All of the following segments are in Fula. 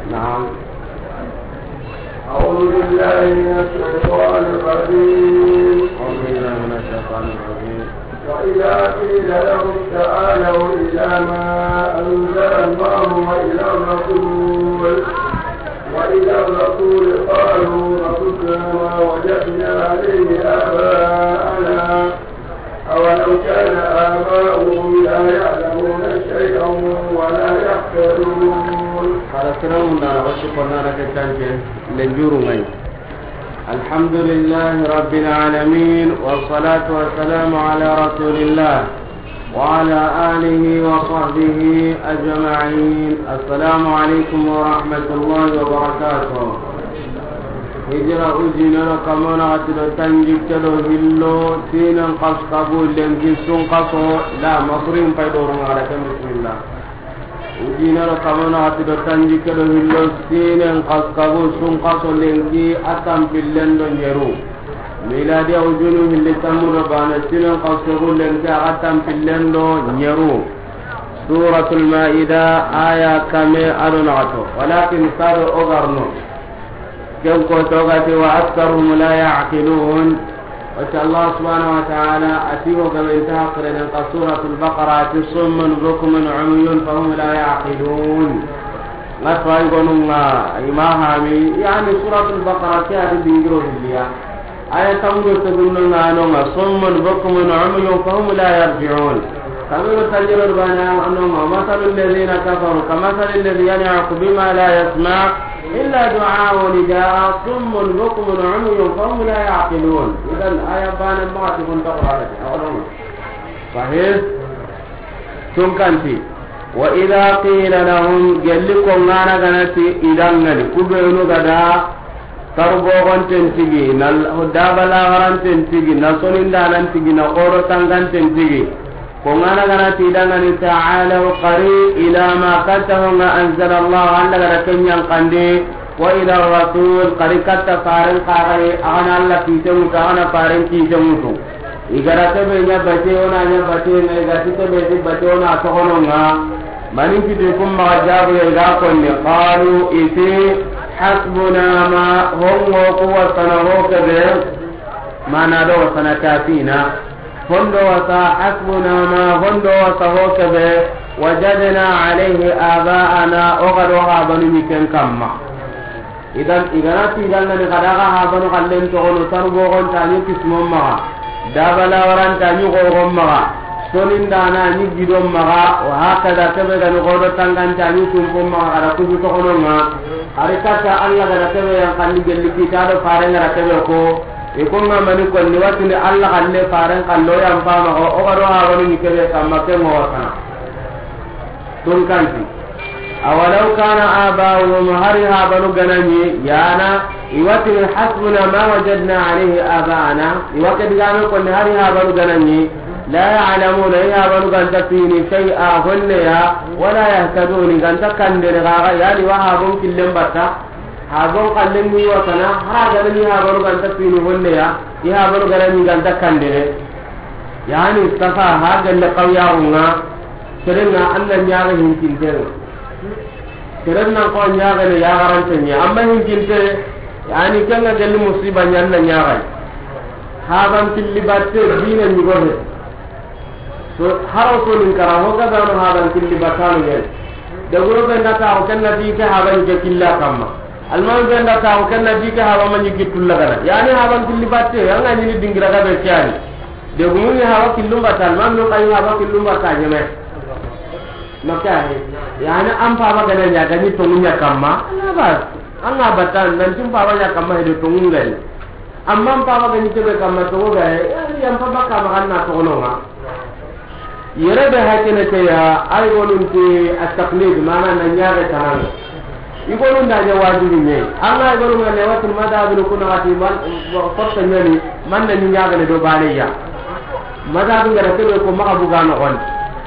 نعم. أعوذ بالله من الشيطان الرجيم. وإذا قيل لهم تعالوا إلى ما أنزل الله وإلى الرسول قالوا رسولنا ما وجدنا عليه آباءنا أولو كان آباؤهم لا يعلمون شيئا ولا يحفظون. قال سلام الله وشكرنا لك التنجل لنجورنا. الحمد لله رب العالمين والصلاة والسلام على رسول الله وعلى آله وصحبه أجمعين. السلام عليكم ورحمة الله وبركاته. هجرة أجينا كمان عتلو تنجيك تلو هلو سينا قصقبو لنجسون قصو لا مصرين فيدورون على بسم الله. أجينا كمان عتلو تنجيك تلو هلو سينا قصقبو سون قصو لنجي أتم في اللندن يرو ميلادي أوجونو اللي تمر بانا سينا قصقبو لنجي أتم في اللندن يرو. سورة المائدة آية كمي أدنعتو ولكن صاروا أغرنو كم كتوغتي وأكثرهم لا يعقلون. وشاء الله سبحانه وتعالى أتيه كما انتهى قرنا سورة البقرة صم بكم عمي فهم لا يعقلون. نسوى يقولون إماها يعني سورة البقرة كانت بيجروا الليا آية تمر تقولون أنهم صم بكم عمي فهم لا يرجعون. كما يتجر البناء أنهم مثل الذين كفروا كمثل الذي ينعق بما لا يسمع إلا دعاء ونداء صم بكم عمي فهم لا يعقلون. إذا الآية بان ما تكون تقرأ صحيح تنكنتي. وإذا قيل لهم جلكم غانا غنتي إذن كبيرون غدا تربوغن تنتجي دابلا غران تنتجي نصولين دالان تنتجي نقورو تنغان تنتجي كونغانا غنتي إذن تعالوا قريب إلى ما كتهم أنزل الله عندك لكن ينقندي وإلى الرسول قريكت فارن قاري أغنى الله في تموت أغنى فارن في تموت إذا تبين بتيونا يبتين إذا تبين بتيونا تغنونا من يجدكم مغجاب يغاقون قالوا إتي حسبنا ما هم وقوة سنهوك به ما نادو سنكافينا هندو وسا حسبنا ما هندو وسهوك به وجدنا عليه آباءنا أغدوها بنمكن كما. إذن إغناتي إذن لغداها بنو قلن تغنو تربوغن تاني كسمم مغا دابلا وران تاني غوغم مغا سنين دانا نجدهم مغا وهكذا كبغا نغودو تنغان تاني سنفم مغا غدا كبو تغنو مغا حركاتا الله غدا كبغا ينقلن جلكي تادو فارن غدا كبغا ikunga mani ko ni watini alla galle faran kallo yam fama o ogaro ha woni ni kebe kamma ke mo wasana tun kanti awalau kana aba'uhum hariha banu ganani yana iwatini hasbuna ma wajadna alayhi aba'ana iwakadi gano ko ni hariha banu ganani la ya'lamuna ya banu ganta fini shay'a hunna wala yahtaduni ganta kandere ga yani wa ha bun killen batta hagon kallen ni wasana ha ga ni ha baro ganta fini honne ya baro gara ni ganta kandere yani safa ha ga le qawya unga serenga annan nyaga hinkin tere serenna ko nyaga le ya garante ni amma hinkin tere yani kanga galli musiba nyanna nyaga ha ban tilli batte dina ni gobe so haro so nin kara ho ga no ha ban tilli batano ne da goro ben ta ko kanna di ka ha ban je killa kamma alman ganda ta ko kanna dike ha ba manyi kitulla gana yani ha ban tilli batte yanga ni dingira ga be kyani de gumuni ha ba killum batal man no kayu ha ba killum batal nyame makane yani am pa ba gana nya gani to munya kamma na ba anga batal nan tum pa ba nya kamma de to ngungal amma am pa ba gani te be kamma to ga yani yam pa ba ka ma ganna to no ma yere be hakene te ya ay golunti at-taqlid mana nan nyaare tanan igolu ndaje wajibi ne Allah igolu ngale watul madhabu kuna wati man forta nyani man na ni nyaga le do bale ya madhabu ngara tebe ko maka buga no on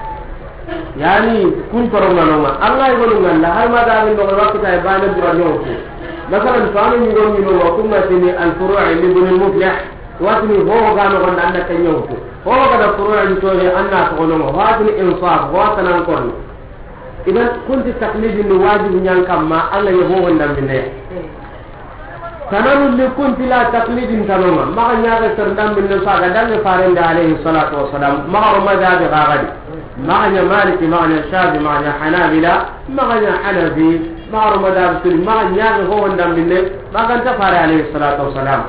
yani kun toronga no ma Allah igolu ngala har madhabu ndo wakti tay bale bura nyoto masalan fami ni gon ni no ko ma tini al furu' li ibn al muflih watni ho ga no on anda kan nyoto ho ga da furu' ni to anna to no watni insaf wa tanan kon idan kunti taqlidi ni wajibi nyan kamma alla yo ho ndam binne tananu li kunti la taqlidin tanoma ma nya ga sardam binne sa ga dal farenda alayhi salatu wassalam ma rama da ga gadi ma nya maliki ma nya shafi ma nya hanabila ma nya hanafi ma rama da sul ma nya ga ho ndam binne ma kan ta fare alayhi salatu wassalam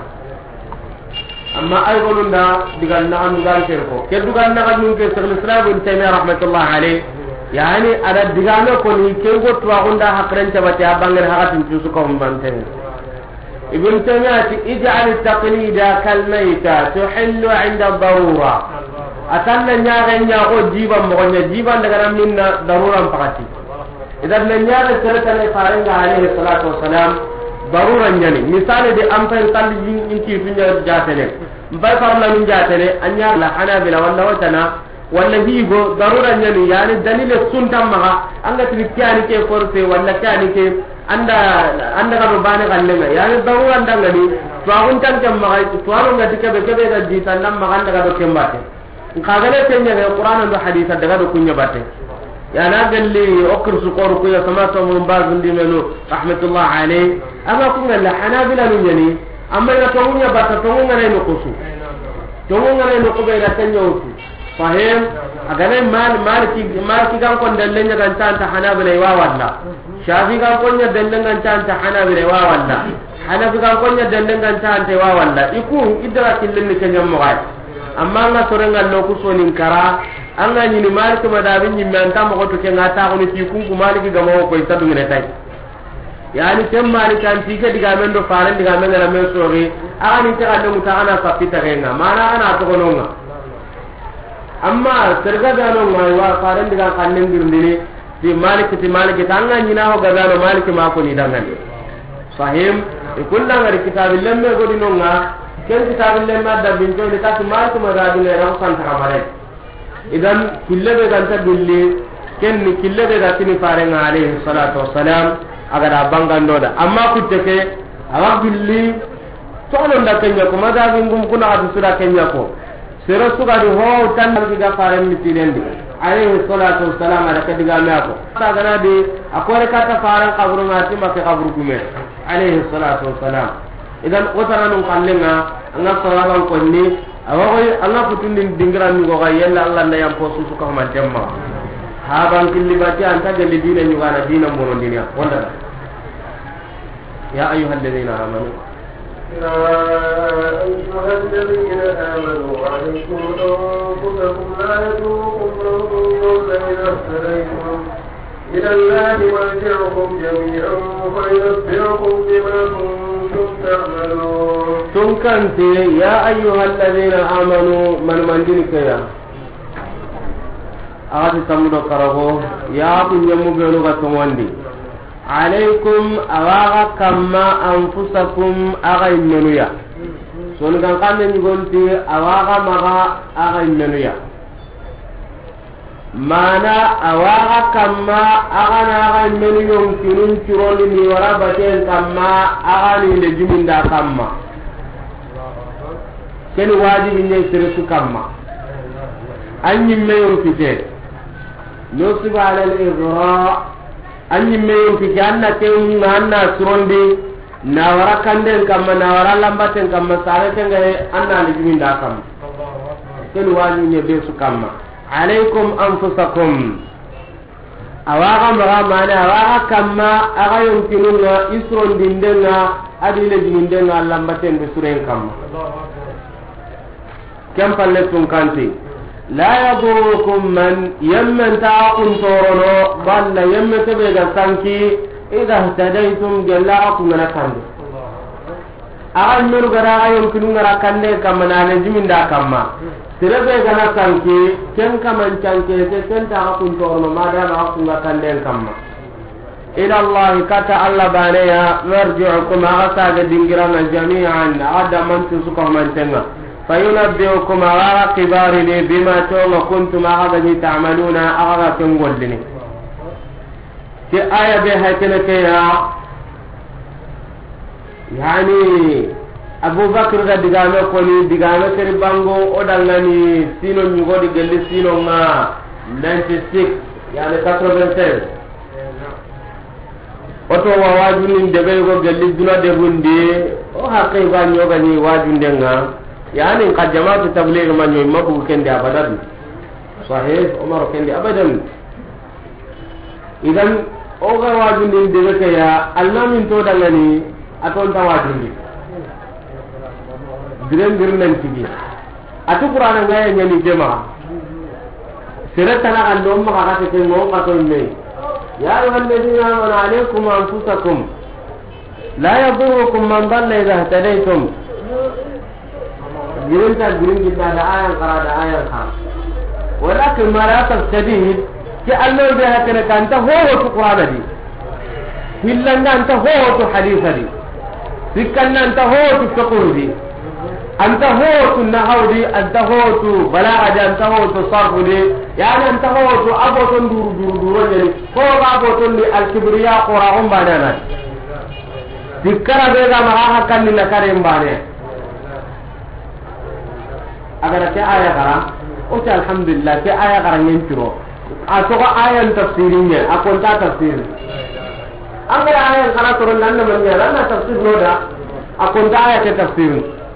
amma ay gonunda digal na am gal ko ke dugal na gadun ke sallallahu alaihi wasallam taymiya rahmatullah alayhi yani ada digame ko ni ke go to agunda hakran tabati abangal hakatin tusu ko mbanten ibn taymiyyah ij'al at-taqlida kal mayta tuhillu 'inda ad-darura atanna nyaaga nyaago jiban mo nya jiban daga minna daruran pakati idan na nyaaga sallallahu alaihi farenga alayhi salatu wassalam daruran nyani misale de ampan salli inki finya jatene mbay farla min jatene anya la hanabila wala watana walla higo darura nyani yani dalile suntam maga anga tibikyani ke force walla kyani ke anda ga bane kallenga yani darura ndangani to agun tan kam maga to anu ngati ke be ga jitan nam maga anda ga do kembate kagale tenya ga qur'an do hadith daga do kunya bate yana galli okr su qor ku ya sama to mun bazundi menu rahmatullah alayhi ama kunga la hanabila nyani amma na to munya bata to ngana no kusu to ngana no ko be la tenya usu fahim agane maliki gan kon dallenya gan tanta hanabila wa walla shafi gan kon nya dallenya gan tanta hanabila wa walla hanafi gan kon nya dallenya gan tanta wa walla iku idra killinni kenya mo ay amma nga sorenga loku sonin kara anga nyini maliki madabin nyimbe anta mo to kenga ta ko ni ku maliki gamo ko itadu ngene tay yani tem maliki anti ke diga men do faran diga men la men sori ani ta ando mutana sapita kenga mana ana to gononga amma serga gano mai wa faran diga kannen dirndini di maliki tanga nyina ho gano maliki ma ko ni dangan sahim e kulla ngari kitabil lemme godinonga ken kitabil lemma da binjo ni ta maliki ma da dile ran san ta kamare idan kille be ganta dulli ken ni kille be gatini faran alayhi salatu wassalam agada bangando da amma kutteke awa dulli to non da kenya ko madabin gum kuna adu sura kenya ko sero suga di ho tan diga faran mitilendi alayhi salatu wassalam ala kadiga meako tagana di akore kata faran qabru ngati make qabru gume alayhi salatu wassalam idan otara non kallenga anga sawaban ko ni awoy anga putundin dingran ni go ga yella Allah na yam posu su ko man temma haban kilibati anta de dina ni wala dina mono dinya wala ya ayyuhalladhina amanu يا أيها الذين آمنوا عليكم أنفسكم لا يضركم من ضل إذا اهتديتم إلى الله مرجعكم جميعا فينبئكم بما كنتم تعملون. تنكنت يا أيها الذين آمنوا من دينك يا أغادي تمدو كرهو يا أبو يمو بينوغا تمواندي عليكم أغاغا كما أنفسكم أغاي منويا سونغان قامن يقولتي أغاغا مغا أغاي منويا مانا أغاغا كما أغانا أغاي منو يمكنون ترولي نورابتين كما أغاني لجمين دا كما كن واجب إني سرسو كما أني ميون كتير نصب على الإغراء anyi meyon ki janna teun anna surondi na wara kanden kamma na wara lambaten kamma sare tenga anna ni jiminda kam ken wani ne be su kamma alaikum anfusakum awaga maga mana awaga kamma aga yonkinunga isrondi ndenga adile jimindenga lambaten be suren kamma kem palle tun kanti لا يضركم من يمن تاكم تورنو بل يمن تبغى سانكي إذا اهتديتم جلاءكم من كند أغن من غرا يمكن غرا كند كما نجمين دا كما تربى غنا سانكي كن كما سانكي كن تاكم تورنو ما دام أكم كند كما إلى الله كتا الله بانيا مرجعكم أغسى دينغرانا جميعا أغدا من تسكم من تنغا فينبئكم على قبارني بما كنتم أغذني تعملون أغذا تنقلني في آية بها كنكيها يعني أبو بكر قد دقامة قولي دقامة كربانغو أدنغني سينو نيغو دي قلي سينو ما 96 يعني 96 oto wa wajunin de be go gelli duna de bundi o hakke ga nyoga ni wajundenga yani ka jama'atu tabligh man yoy mabu kende abadan sahih umar kende abadan idan o ga wajunin de be ya allamin to dangani aton ta wajundi diren dirnen tigi atu qur'ana ngaya nyani jema siratana ando ma ka te mo ka to me يا أيها الذين آمنوا عليكم أنفسكم لا يضركم من ضل إذا اهتديتم جرنت جرن جدا آية قرأ آية قرأ ولكن ما لا تستدين كأنه بها كنت أنت هو القرآن دي هلا أنت هو الحديث دي سكنا أنت هو الفقه دي أنت هو النحو دي أنت هو بلاغة دي أنت هو الصرف دي يعني أنت هو أبوتون دور يعني هو أبوتون الكبرياء قراهم بانانا ذكر بيغا معاها كان لنكارهم بانا أقول كي آية قرأ قلت الحمد لله كي آية قرأ ينشرو أتوقع آية تفسيرية أقول تا تفسير أقول آية قرأ ترون لأنه من يلا أنا تفسير نودا أقول تا آية تفسير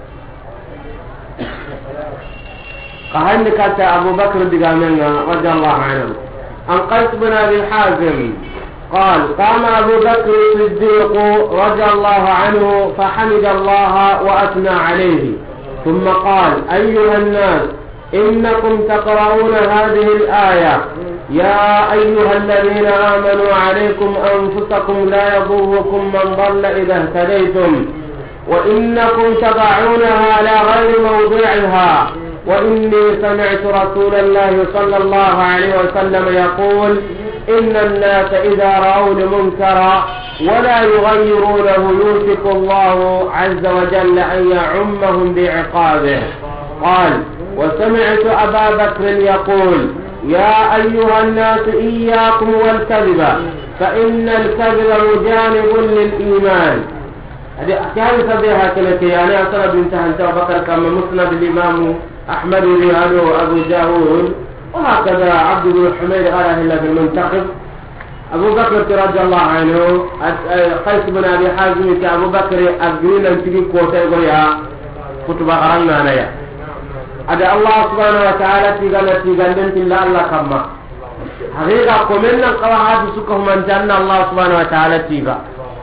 قال لك أبو بكر دقامنا رضي الله عنه عن قيس بن أبي حازم قال قام أبو بكر الصديق رضي الله عنه فحمد الله وأثنى عليه ثم قال أيها الناس إنكم تقرؤون هذه الآية يا أيها الذين آمنوا عليكم أنفسكم لا يضركم من ضل إذا اهتديتم وإنكم تضعونها على غير موضعها وإني سمعت رسول الله صلى الله عليه وسلم يقول إن الناس إذا رأوا المنكر ولا يغيرونه يوشك الله عز وجل أن يعمهم بعقابه. قال وسمعت أبا بكر يقول يا أيها الناس إياكم والكذب فإن الكذب مجانب للإيمان. هذه كيف بها كلتي يعني أصلا بنت أبو بكر كما مسند الإمام أحمد رياض وأبو داود وهكذا عبد بن حميد قال إلا في المنتخب. أبو بكر رضي الله عنه قيس بن أبي حازم أبو بكر أبقين أن تجيب كوتا يقولها كتب غرنا نيا أدى الله سبحانه وتعالى تيغان تلا الله كما حقيقة كمنا قواعد سكهم أن جنة الله سبحانه وتعالى تيغا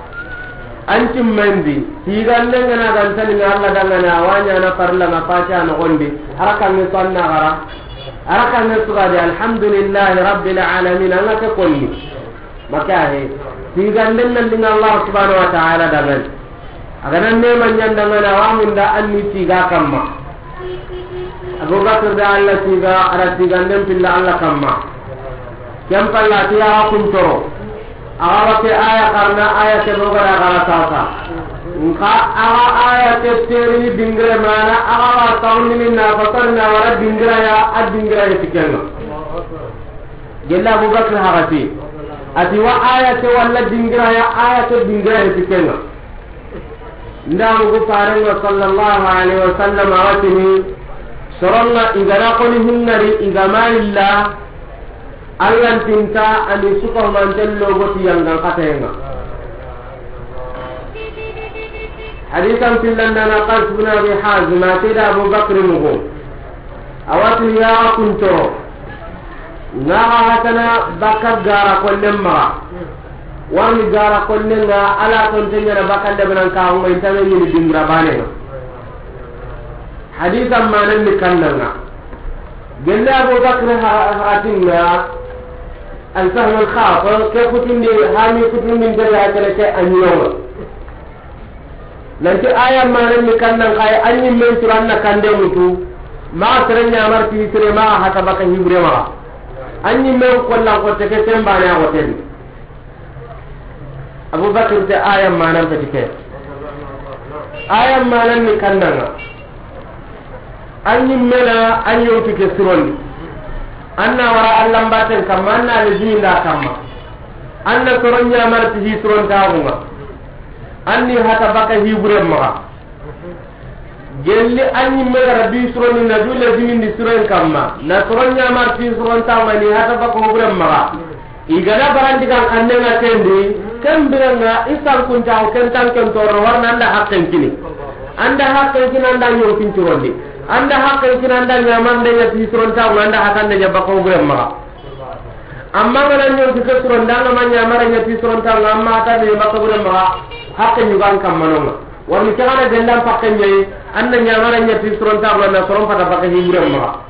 أنتم مندي تيغان لنا غنتني الله دلنا وانيا نفر لما فاتحا نغندي أركا نصنع غرا أركا نصغى الحمد لله رب العالمين أنا تقولي مكاهي تيغان لنا الله سبحانه وتعالى دلنا أغنى نيمان يندنا وامن دا أني تيغا كما أبو بكر دا الله تيغا أرى تيغان لنا في الله كما كم فلا تيغا كنترو أغرق آية قرنا آية بغرى غرساسا نقا أغا آية تبتيري دنجر مانا أغا طعمي لنا فصلنا ورد دنجر يا الدنجر يتكلم جل أبو بكر هغتي أتوا آية ولا دنجر يا آية الدنجر يتكلم نعم قفارين صلى الله عليه وسلم أغتني سرنا إذا نقلهن إذا ما لله Allah tinta ani suka mantello goti yang ngakatena hadithan tillandana qas bin abi hazim atida abu bakr mugo awati ya kunto ngaha hatana bakka gara kollemma warni gara kollenga ala ton tengena bakande banan ka ngo intame ni dimra bane hadithan manan ni kannanga gella abu bakr hatinga الفهم الخاطئ كيف تندي هامي كتن من جريها كلكي أنيوما لأنك آية ما نمي كنن قاية أني من سرنا كندمتو ما سرني أمرتي سري ما حسبك هبري ما أني من قلنا قلتك سنباني أغتين أبو بكر تي آية ما نمتك آية ما نمي كنن أني منا أنيو تكسرون anna wara allan baten kam anna lezinda kam anna toronya marti hitron taunga anni hata baka hibre ma gelli anni mera bi sroni na dule zimindi sron kamma na toronya marti sron taunga ni hata baka hibre ma igana barandi kan kannenga tendi kembiranga isan kunta o kentan ken toro warna anda hakken kini anda hakken kini anda nyon pincurondi anda hakken kini anda nyamande ya pisronta anda hakande ya bako guremma amma ngana nyon pisronda ngama nyamara ya pisronta ngama ta de bako guremma hakken yugan kammanonga warni kana dendam pakken nyai anda nyamara ya pisronta wana soron pada bako guremma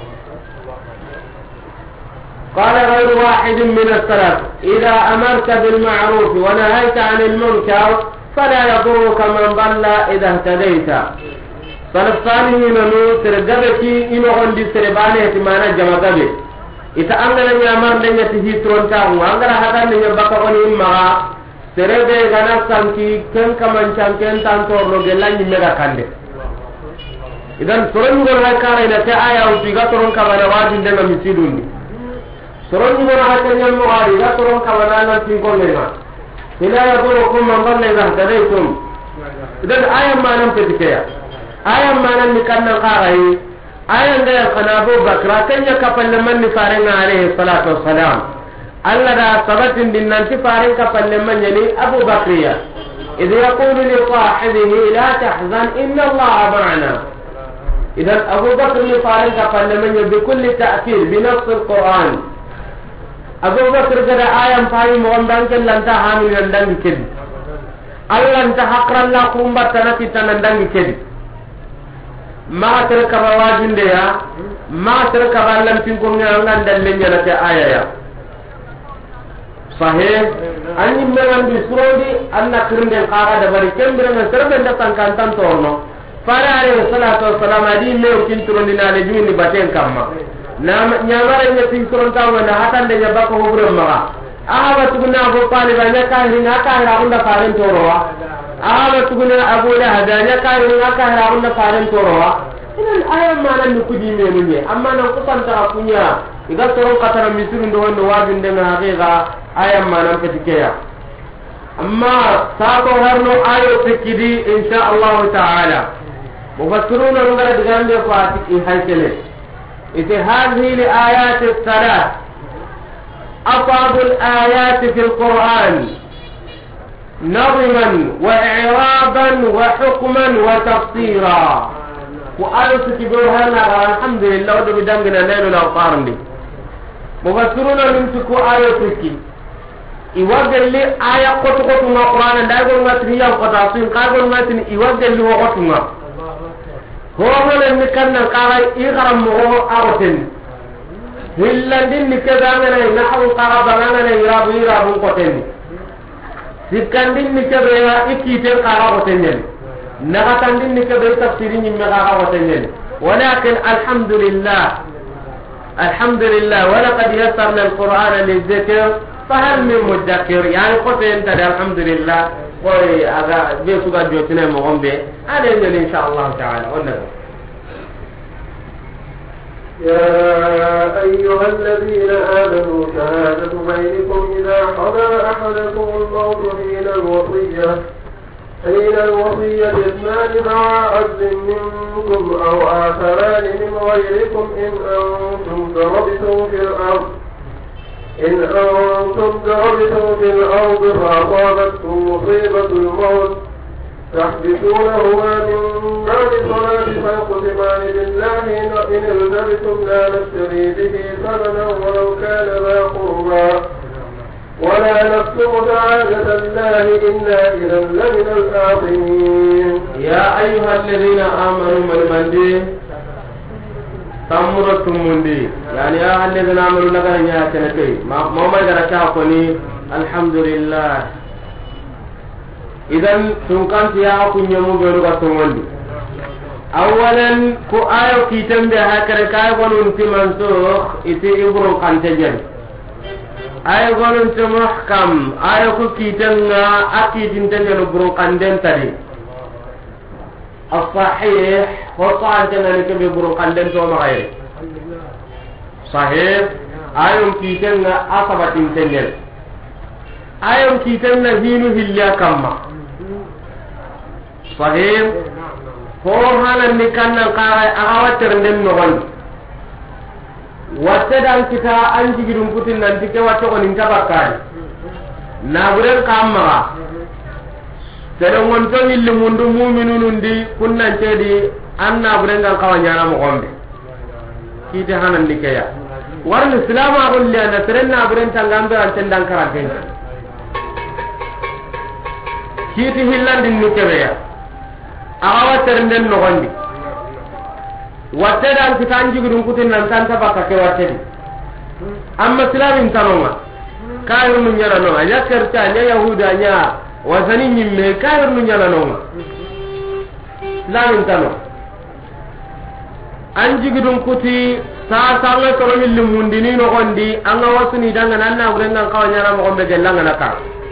قال غير واحد من السلف إذا أمرت بالمعروف ونهيت عن المنكر فلا يضرك من ضل إذا اهتديت فنفسانه نمو ترقبكي إنو عندي سربانه تمانا جمقبه إذا أنغل يامر لن يتهيترون تاهو أنغل هذا لن يبقى إمغا سربه غنفسان كي كن كمان كن تانتور لغلان يمغا كنده إذن سرن يقول هكارينا كآية وفيغا ترون كمان واجن دنا مسيدوني سرون يقول هكذا المغاري لا ترون كمانا تنقلنا لا يضركم من ضل إذا اهتديتم إذن آية ما نمتدكيا آية ما نمكنا قارئ آية لا أبو بكر كن يكفل من نفارنا عليه الصلاة والسلام ألا دا ثبت بنا نفارن كفل من يلي أبو بكريا إذ يقول لصاحبه لا تحزن إن الله معنا إذن أبو بكر نفارن كفل من يلي بكل تأثير بنص القرآن أبو بكر كذا آية فاي مغمدان كلانتا حامل يندان كذي الله انت حقرا لا قرنبا تنكي تنندان كذي ما ترك رواجين ديا ما ترك غالم تنكم يعنان دلين ينك آية يا صحيح أني مغان بسرودي أن كرند القاقة دبري كم برنا سربن دقان كانتان تورنو فارا عليه الصلاة والسلام هذه ميو كنترونينا لجوين باتين كما nyamara nya tin koronta wala hatan de yabako hobro maga aha tuguna go pali ba nya ka hinga ka ra unda faren torowa aha tuguna abu la hadanya ka hinga ka ra unda faren torowa inan ayam mana ni kudi me munye amma nan kusan ta kunya iga toron katara misirun do wando wajin de na haqiqa ayam mana petikeya amma sako harno ayo tikidi insha Allah taala mufassiruna ngara digande ko atiki haykele إذا هذه الآيات الثلاث أصعب الآيات في القرآن نظما وإعرابا وحكما وتفسيرا وآية تبورها الحمد لله ودو بدنجنا نيلو الأوطار لي مفسرون نمسكوا آية تكي iwagal li aya qoto qoto ma qur'ana da go matri ya qota sin ka go matni iwagal li wo qoto ma ho wala ni kanna qara I garam mo aroten hillandin ni kaza ngana nahwu qara banana ni irabu qoten sikandin ni kaza ya ikite qara qoten nagatandin ni kaza tafsirin ni qara qoten walakin alhamdulillah ولقد يسرنا القرآن للذكر فهل من مدكر يعني قلت انت الحمد لله قوي اغا بيسوغا جوتنا مغمبه هذا ان شاء الله تعالى والنبي يا أيها الذين آمنوا شهادة بينكم إذا حضر أحدكم الموت حين الوصية اثنان مع عدل منكم أو آخران من غيركم إن أنتم ضربتم في الأرض فأصابتكم مصيبة الموت تحبسونهما من بعد الصلاة فيقسمان بالله إن ارتبتم لا نشتري به ثمنا ولو كان ذا قربى ولا نكتم شهادة الله إنا إذا لمن الآثمين. يا أيها الذين آمنوا من تمرتم مندي يعني يا الذين آمنوا لغا يا كنكي ما جرى الحمد لله إذن سنكنت يا أكون يمو بيرغا تمندي أولا كو آيو كيتم بها كركاي قولوا انت منسوخ إتي إبرو قانتجن آيو قولوا انت محكم آيو كو كيتم أكيد انتجن إبرو قاندن تري الصحيح هو صحيح أنك ببرو قاندن توما غير صحيح آيو كيتم أصبت انتجن آيو كيتم هينو هليا كما صحيح هو هانا نكنا قارئ أغواتر نمنغن واتدان كتا أنجي جدن كتن ننتك واتقن انتبقان naburen kamma terengon to illi mundu mu'minun di kunnan cedi an naburen kan kawanyana mo gombe kite hanan dikeya warni islam agulli ana teren naburen tangambe an tendang karaten kiti hillandin nukebeya awa terenden no gondi watte dan kitanji gudun kutin nan tanta baka ke watte di amma islamin tanonga kayr nu nyana no anya kerta nya yahuda nya wasani nyimme kayr nu nyana no islamin tano anji gudun kuti sa sanga to milli mundini no gondi anga wasuni danga nan na gurengan kawanya mo gombe gelanga naka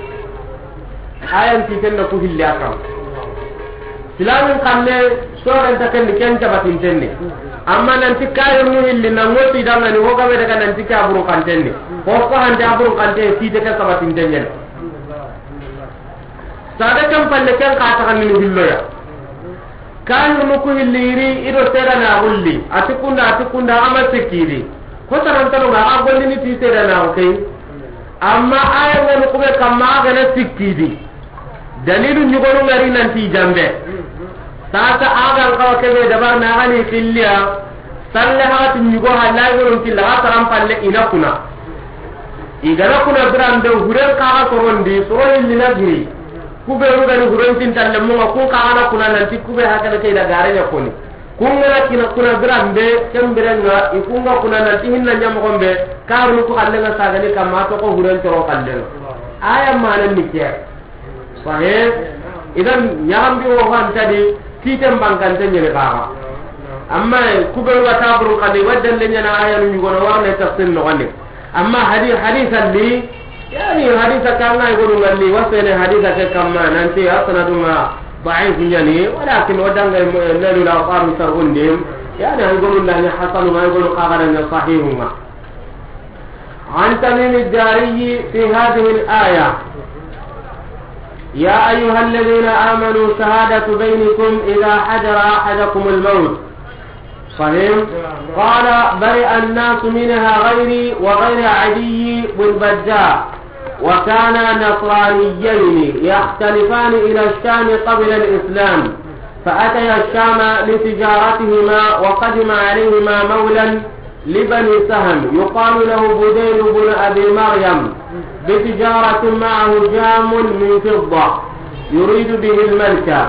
ayan titenna ku hilli akam islamin kanne soren taken ken tabatin tenne amma nan tikayr nu hilli na ngoti danga ni hoga be daga nan tikaburu kan tenne ko ko hande aburu kan te ti de ka sabatin tenne sada kam palle ken ka ta kan ni hillo ya kan nu ku hilliri ido tera na hulli atikunda ama sikiri ko taran tano ga agolli ni ti tera na okay amma ayan nu ku be kamma ga na sikidi dalilu nyugonu ngari nan ti jambe sasa agan kawa kebe dabar na gani filliya salle hati nyugo halay goron tilla ataram palle ina kuna igara kuna brande huren kaga sorondi soroni lina giri kube rugani huren tin talle munga ku kaga kuna nanti kube hakana kay da gare nya koni kunga kina kuna brande kemberenga ikunga kuna nanti hinna nyam gombe karu ku hallenga sagani kamma to ko huren toro kallenga aya manan nikya sahih idan nyambi wo han tadi kitem bangkante nyere kaga amma kubel wa tabru qadi wadan lenya na aya nu gono warne tafsir no gande amma hadithan li yani haditha kana gono ngalli wasene haditha ke kamma nanti asnaduma da'if yani walakin wadanga nalu la qaru sarhundim yani ay gono la hasan ma gono qagara na sahihuma an tamim ad-dari fi hadhihi al-aya يا أيها الذين آمنوا شهادة بينكم إذا حضر أحدكم الموت صحيح قال برئ الناس منها غيري وغير عدي بالبجاء وكان نصرانيين يختلفان إلى الشام قبل الإسلام فأتيا الشام لتجارتهما وقدم عليهما مولا لبني سهم يقال له بديل بن أبي مريم بتجارة معه جام من فضة يريد به الملك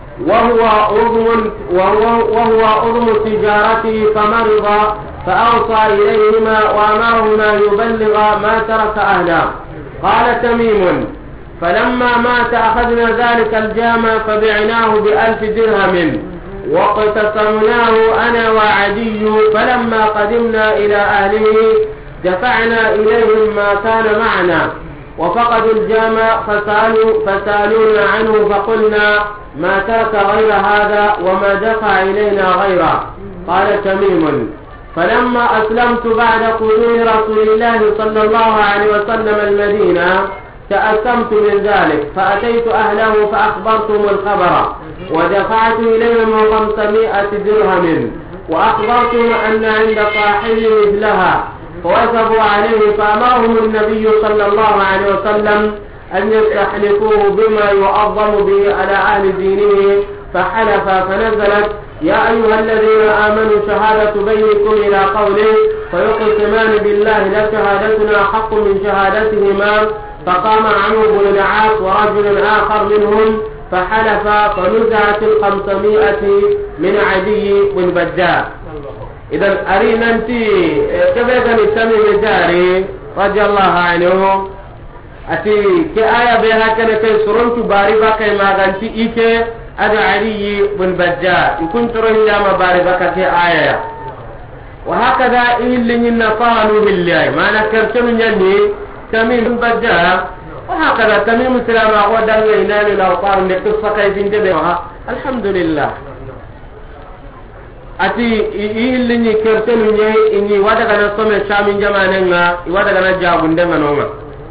وهو أضم تجارته فمرض فأوصى إليهما وأمرهما يبلغ ما ترك أهله قال تميم فلما مات أخذنا ذلك الجام فبعناه ب1,000 درهم واقتسمناه أنا وعدي فلما قدمنا إلى أهله دفعنا إليهم ما كان معنا وفقدوا الجام فسألونا عنه فقلنا ما ترك غير هذا وما دفع إلينا غيره قال تميم فلما أسلمت بعد قدوم رسول الله صلى الله عليه وسلم المدينة تأسمت من ذلك فأتيت أهله فأخبرتهم الخبر ودفعت إليهم 500 درهم وأخبرتهم أن عند صاحبي مثلها فوثبوا عليه فأمرهم النبي صلى الله عليه وسلم أن يستحلفوه بما يعظم به على أهل دينه فحلف فنزلت يا أيها الذين آمنوا شهادة بينكم إلى قوله فيقسمان بالله لشهادتنا حق من شهادتهما فقام عمرو بن العاص ورجل آخر منهم فحلف فنزعت 500 من عدي بن بجاء. إذن أرينا أنت كبيرا التميم الداري رضي الله عنه أتي كآية بها كانت سرنت باربا كما قلت إيكي أدى علي بن بجاء يكون ترون جامع باربا كآية وهكذا إلي نفعلوا بالله ما نكرتم يني تميم بن بجاء وهكذا تميم السلام أقوى دنيا إنان الأوطار نقصة كيف انتبهها الحمد لله ati ihilli ni kertenu nye inyi wada kana some shamin jamanenga wada kana jabunde manonga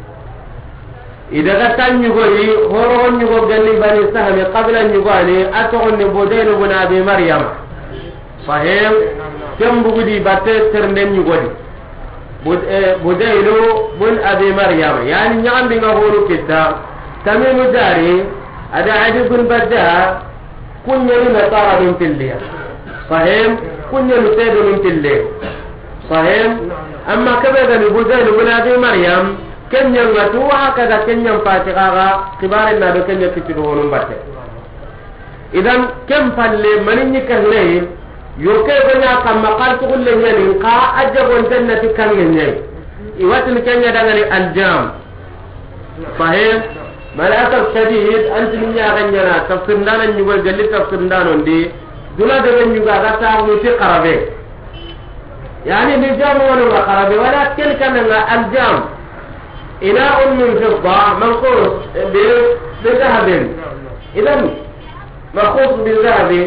idaga tanyugo yi horo nyugo galli bani sahami qabla nyugo ani atonni bodeno buna abi maryam sahih kembugudi batte terne nyugo di budaylu bun abi maryam yani nyambi nga holu kitta tamimu dari ada adi bun badda kunya ni natara min tilliya sahim kunya ni tedo min tilliya sahim amma kabe da budaylu bun abi maryam kenya ngatu hakada kenya fatiha kibare na do kenya kitido honum batte idan kem palle maninni kalle yoke gonya kam maqal to gulle nyani ka ajabon jannati kan nyai iwatin kenya dangani aljam sahih malaka shadid anti nya ganyana tafsir ndana nyugo jalli tafsir ndano ndi dula de nyuga ga ta mu ti qarabe yani ni jamu wala qarabe wala kel kan aljam ina'un min fidda manqus bi dhahabin idan manqus bi dhahabin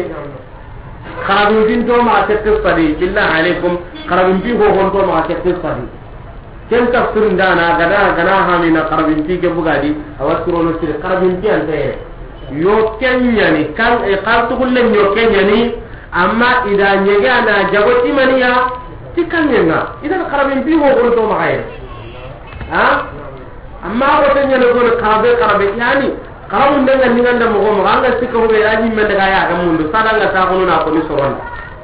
kharabin bin to ma tekfadi billah alaikum kharabin bi ho hon to ma tekfadi ken tafsir ndana gana hamina kharabin bi ke bugadi awasuro no sir kharabin bi ante yo kenya ni kan e qartu kullen yo kenya ni amma ida nyega na jagoti maniya tikanya idan kharabin bi ho hon to ma hayr ha amma ko tanya no ko karabe yani karamun denga ninganda mo mo anga sikko be aji men daga ya ga mundu sadanga ta ko na ko ni soron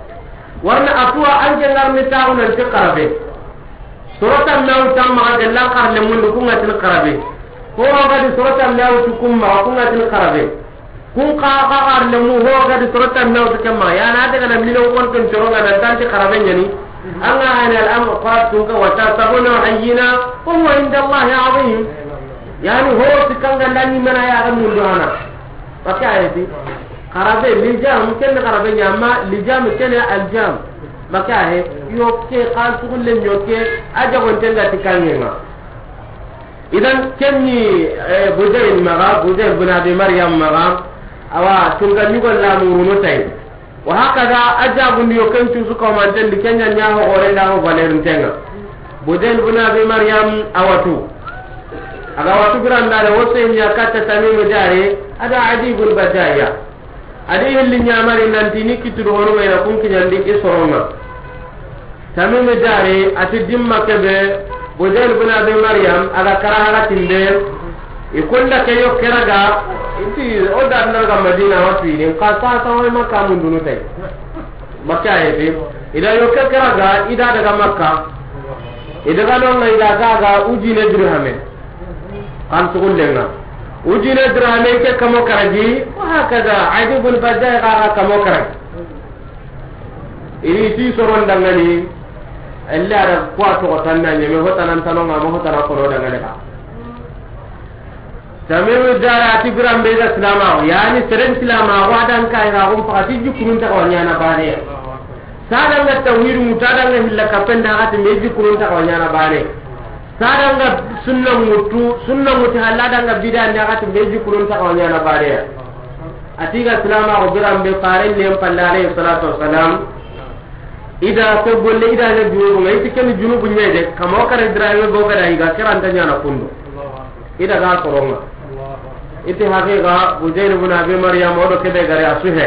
warna atwa anje ngarni ta ko nan karabe surata naw tamma ga la karle mundu ko ngati karabe ko ga di surata naw tukum ma ko ngati karabe kun ka karle mu ho ga di surata naw tukum ya na daga na milo kon ton soronga nan tan karabe nyani anga ana al-amr qatun wa tasabuna hayyina wa huwa inda Allah azim yani ho tikanga ndani mana ya ga mundu ana pake ayati karabe lijam ken karabe nyama lijam ken aljam maka he yokke qal tugulle nyokke aja gon tenga tikangenga idan kenni budayl bin abi maryam maga awa tunga nyugo la muruno tay wa hakada ajabu ndiyo kentu suka manten dikenya nyaho gore ndaho valerin tenga budayl bin abi maryam awatu aga watu granda da wose nya kata tamimu dare ada adibul badaya adi hilli nyamari nanti ni kitu hono mai na kunki nyandi isoronga tamimu dare ati dimma kebe budayl bin abi maryam aga karahala tinde ikonda kayo keraga inti oda ndaga madina watu ni qasa tawo makka mundunu tay makka yete ida yo keraga ida daga makka ida gano ngai daga ujine dirhame kan tukullenga ujine drame ke kamo karaji wa hakaza ajibul badai ga kamo karaji ini ti soron dangani alla ara kwa to tanna nyeme hotanan tanonga mo hotana ko dangane ka tamimu dara tigram be islama yani seren islama wa dan kai ga gum fakati jukurun ta wanya na bare sada ngat tawhidu mutada ngat hilla kapenda ati meji kurun ta wanya na bare sadanga sunna mutu halada nga bidan ya gati beji kurun ta kawanya na bare atiga salama o biram be fare ne pallale salatu wassalam ida ko bolle ida ne junubu ngai tikeni junubu nyede kamo kare drive bo ga dai ga kiran tanya na kundu ida ga koronga ite hage ga budayl ibn abi maryam odo kebe gare asuhe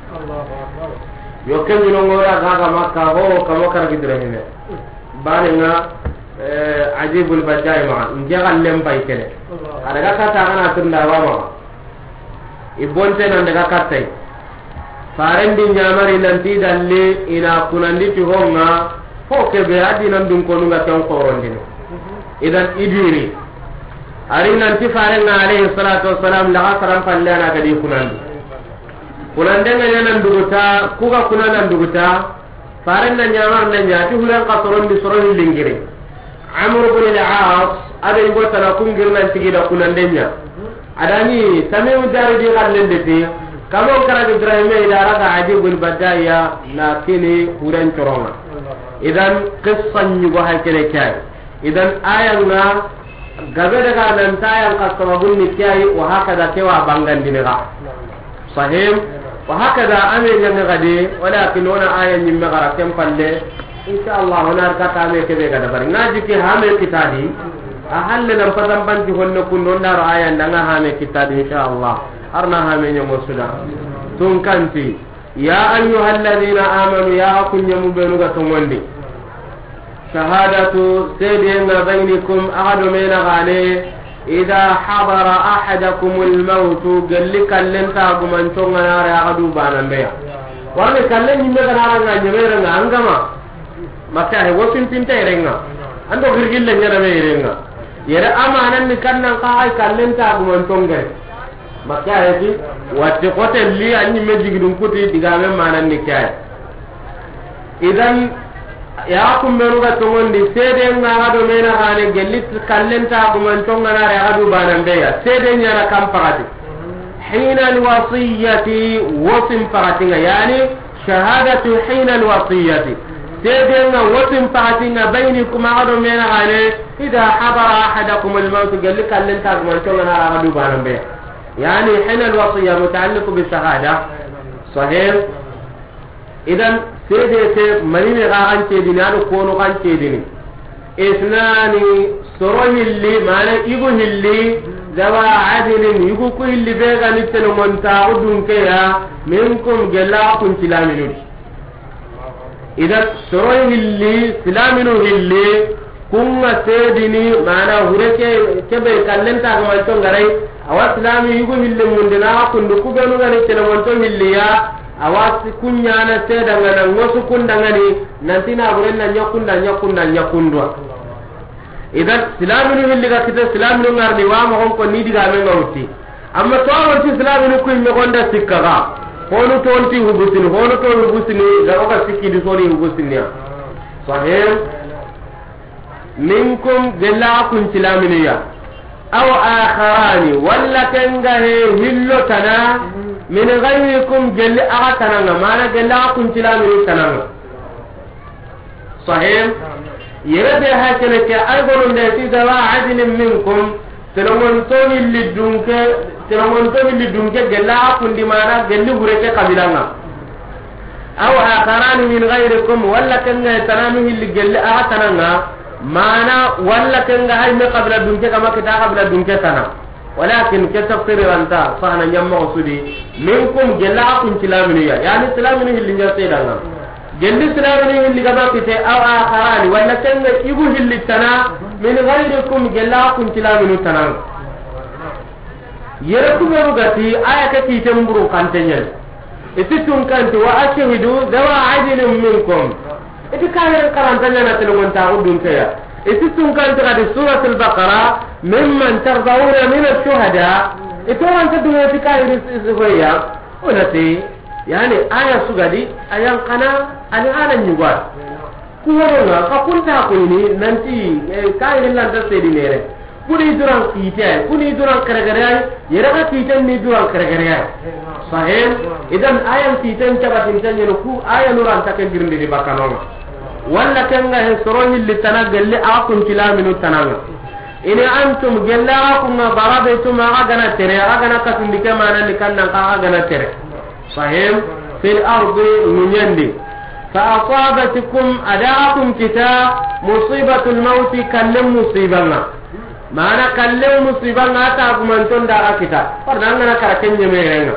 yo kemi no ngora ga makka ho kamo kare gidrahine bani nga ajibul badai ma njagal lembay kene adaga kata kana tunda wama ibonte nan daga katai farendi nyamari nanti dalle ina kunandi ti honga ho kebe adi nan dun ko nunga tan ko rondino idan idiri ari nanti farenga alayhi salatu wassalam la asram pallana gadi kunande nan duguta kuga kunanan duguta farenda nyamar na nyati hulan qasrondi soroni lingire amr ibn al-aas ada yugo tana kungir nan tigida kunandenya adani tamimu dari di gallende te kamo kara ibrahim ila raga ajibul badaya na kini huran toronga idan qissan yugo hakene kai idan ayanga gabe daga nan tayan kasabun ni kai wa hakada kewa bangandine ga sahim wa hakada amen nyanga gade walakin wana ayan nyimme gara kempalle inshallah honar kata me kebe gada bari ngaji ke hame kitadi ahalle nam padam banti honno kunno ndaro ayan danga hame kitadi inshallah arna hame nyomo suda tun kanti ya ayyuhalladhina amanu ya kunyamu benuga tomondi shahadatu sedenga bainakum ahadu mena gane idha hadara ahadakum al-maut galli kallenta gumantonga nare ahadu banambeya warne kallen nyimme ganaranga nyemerenga angama makka he wosin pinta erenga ando girgille nyana me erenga yere amanan ni kannan ka ay kallenta gumantonga makka he ti watti hotel li anyi me jigidum kuti digame manan ni kay idan ya kum meruga tongondi sede nga do mena gane gellit kallenta gumantonga nare ahadu banambeya sede nyana kampagati حين الوصية وصم فراتنا يعني شهادة حين الوصية سيدنا وصم فراتنا بينكم عدو من غاني إذا حضر أحدكم الموت قال لك أن انت أغمانتونا أغدو بانبيا يعني حين الوصية متعلق بالشهادة صحيح إذن سيدنا مرين غاغان تيديني أنو كونو غان تيديني إثنان سروه اللي معنى إيقوه اللي ذوى عدل يقول اللي بيغا نتن منتاعدون كيا منكم جلاكم سلامنون إذا سروه اللي سلامنون اللي كما سيدني معنى هريك كبه كلمتا كمالتون غري أوا سلامي يقول اللي مندنا كندكو بينوغا نتن منتون اللي يا أوا كنيانا سيدنا نوسو كندغني ننتنا غرنا نيكوندا idan silaminu hilliga kita silaminu ngarni wa ma hon ko ni diga men ngawti amma to awon ti silaminu ko mi gonda sikkaga honu tonti hubusin hono to hubusini da ko sikki di sori hubusini ya sahih minkum gella kun silaminu ya aw akharani walla kanga he hillo tana min ghayrikum gella aga tananga mana gella kun silaminu tananga sahih يرد هكذا كأيضا التي دواء عدل منكم تلمنتم اللي دونك جلاكم دمانا جلوا بريك قبلنا أو آخران من غيركم ولا كان تنامه اللي جل أعتنا معنا ولا كان هاي قبل دونك كما كتا قبل دونك تنا ولكن كتفسير أنت فأنا يما وصدي منكم جلاكم سلامنيا يعني سلامنيه اللي جاتنا جل سلامني اللي قبلت أو آخران ولا كان يقول اللي تنا من غيركم جلاكم سلامني تنا يركم يرغتي آية كي تنبرو كانتين إتتم كانت وأشهدوا ذوى عدل منكم إتكاهر كرانتين نتلون تعودون كيا إتتم كانت قد سورة البقرة ممن ترضون من الشهداء إتوان تدوه إتكاهر إسفايا ونتي يعني آية سجدي آية قنا أنا على النجار كورونا كقولنا كوني ننتي كاين إلا أنت سيدينه كوني دوران كيتان كوني دوران كرجريان يرجع كيتان ندوران كرجريان صحيح إذن آية كيتان تبع كيتان ينكو آية نوران تكجرن دي بكانوما ولا كنا هسروني اللي تناقل لي أكون كلامي تناقل إن أنتم جلاكم ضربتم أغنى تري أغنى كتن كما أنا كنا أغنى تري صحيح في الأرض من يندي فأصابتكم أداكم كتاب مصيبة الموت كلم مصيبنا معنى كلم مصيبنا أتاكم أنتم دارا كتاب فرنانا كركن يميرنا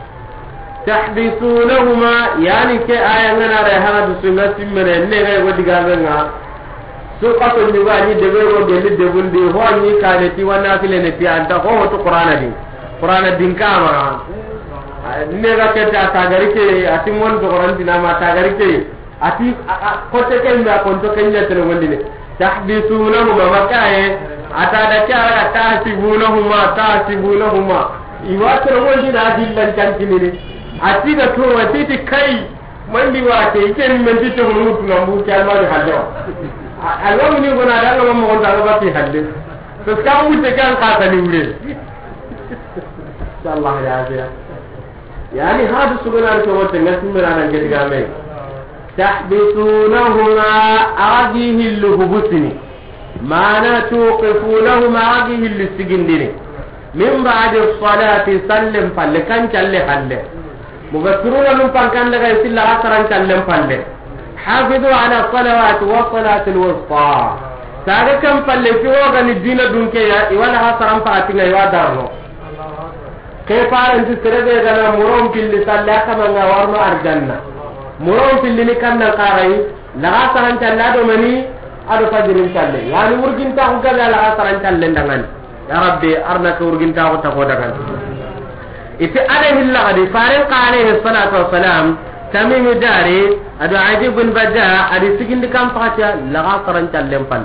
تحبسونهما يعني كآية لنا ريحانة بسنة من النغي ودقابنا سوقة النباني دبيرو دي دبون دي هو أني كانتي والنافلة نتي أنت هو قرآن الدين كامرا nega keta tagarike ati mon to goranti na ma tagarike ati kote kenda konto kenya tele wondine tahbisunahum makaye atada kara tasibunahuma iwatro wondina dillan kankini ati da to wati kai mandi wate ken men dito mutu na mbu kalma ni hallo alwa ni gona da no mo gonda ga bati halle to kamu te kan ka tani wure sallallahu alaihi يعني هذا السؤال أركوا تنقسم من أنا جد جامع تحبسونهما أعجيه اللي هبوسني ما توقفونهما أعجيه اللي سجندني من بعد الصلاة سلم فل كان كله حله مبكرون من كان لغا يسل عصرا كلم فل حافظوا على الصلوات والصلاة الوسطى ساعة كم فل في وقت الدين دونكيا ولا عصرا فاتنا يوادرنو كيف أنت ترى أنا مرون في اللي صلى كما نوارنا أرجعنا مرون في اللي كنا قارئ لا سرنا لا دومني ado fajirin challe yani urgin ta ko gabe ala asaran challe dangan ya rabbi arna ko urgin ta ko ta ko dangan ite alayhi lagadi faran alayhi salatu wassalam tamim dari ado ajib bin bada adi sigindi kam fata laga asaran challe pan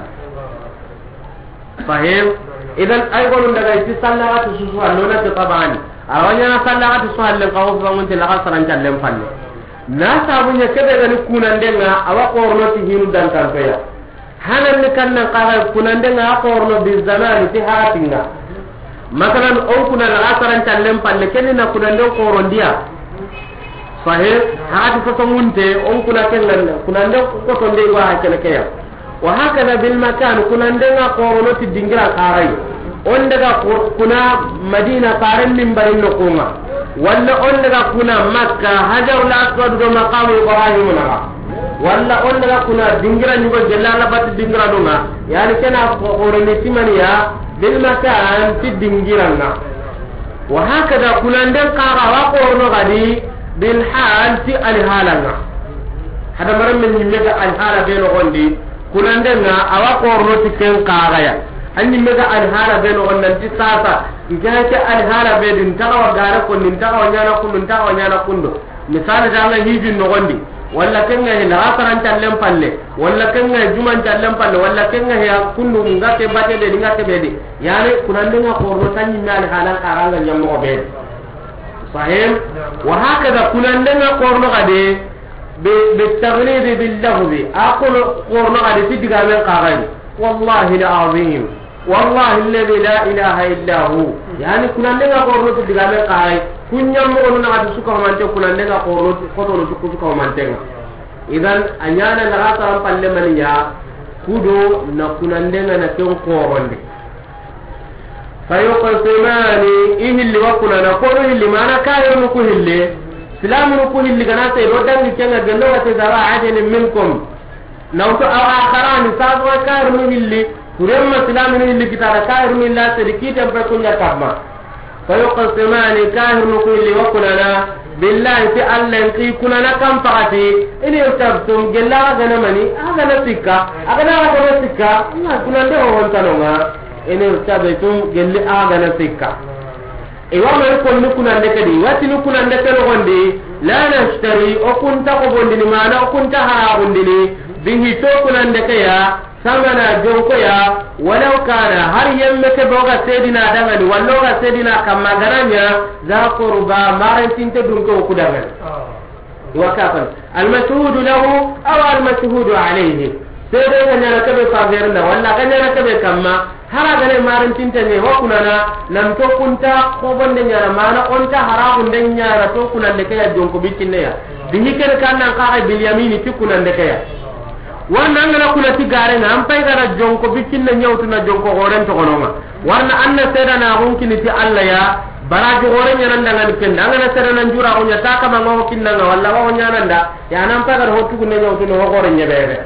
fahim idan ay golun daga iti sallatu susu allona to tabani awanya na sallatu susu allen qawo bangun te laga asaran challe pan na sabunya kebe gani kunandenga awa qornoti hinu dan tantoya hanan ni kannan qaga kunandenga qorno bi zamani ti hatinga makalan on kuna la asaran tallem palle kenina kunande qorondia sahih haati fasamunte on kuna kennan kunande ko to ndey wa hakene kaya wa hakada bil makan kunandenga qoronoti dingira qaray on daga kuna madina faran minbarin no kuma walla on daga kuna makka hajarul aswad do maqam ibrahim na walla on daga kuna dingira nyugo jellala bat dingira do na yani kena qoroni timaniya bil makan ti dingiranga wa hakada kunanden qara wa qorno gadi bil hal ti al halanga hada maram min mega al hala be no gondi kunandenga awa qorno ti ken qara ya anni mega al hala be no onnan ti sasa igata al hala be din tawa gara ko nin tawa nyana kundo misali danga hijin no gondi walla kenga hila asaran tallem palle walla kenga juman tallem palle walla kenga ya kundu ngate bate de ngate bedi yani kunandinga qorno tanni mal halan karanga nyammo be sahim wa hakada kunandinga qorno gade be taglid bil lafzi aqul qorno gade tidiga men qarani wallahi alazim wallahi alladhi la ilaha illa hu yani kunandinga qorno tidiga men qarai kunyam onu na adu suka mante kunandenga qorno kotono suka mantenga idan anyana la asaran palle maniya kudo na kunandenga na ken qoronde fayuqsimani ihilli wa kunana ko ihilli mana kayo ku hille islamu ku hilli kana tay do dangi kenga gendo wate zara adene minkum nawto aw akharani sabu kayo hilli kuremma islamu hilli kitara kayo min la sedikita pe kunya kabma fayuqsimani kayo ku hilli wa kunana billahi ti allan ti kunana kam faqati ini ustabtum gella gana mani aga na sikka na kunande ho hontanonga ini ustabtum gelli aga na sikka e wa mer ko ni kunande kadi wati ni kunande kelo gondi la nashtari o kunta ko gondi ni mana o kunta ha gondi ni bihi to kunande kaya sangana jonko ya walau kana har yemme ke boga sedina dangani walloga sedina kamma garanya za qurba marantinte dunko kudaga wa kafan al mashhud lahu aw al mashhud alayhi sede ngana kabe fagerna walla ngana kabe kamma haraga ne marantinte ne hokunana nam to kunta ko bonde nyara mana onta haragu den nyara to kunande kaya jonko bitinne ya bihi ken kannan ka bil yamini tikunande kaya warna ngana kula tigare na ampai gara jonko bikinna nyawtu na jonko goren to gonoma warna anna seda na hunkini ti alla ya baraji goren yana ndangan kenda ngana seda na njura onya taka ma ngaw kinna nga walla wa onya nanda ya nan pa gara hotu kunna nyawtu no goren nyebebe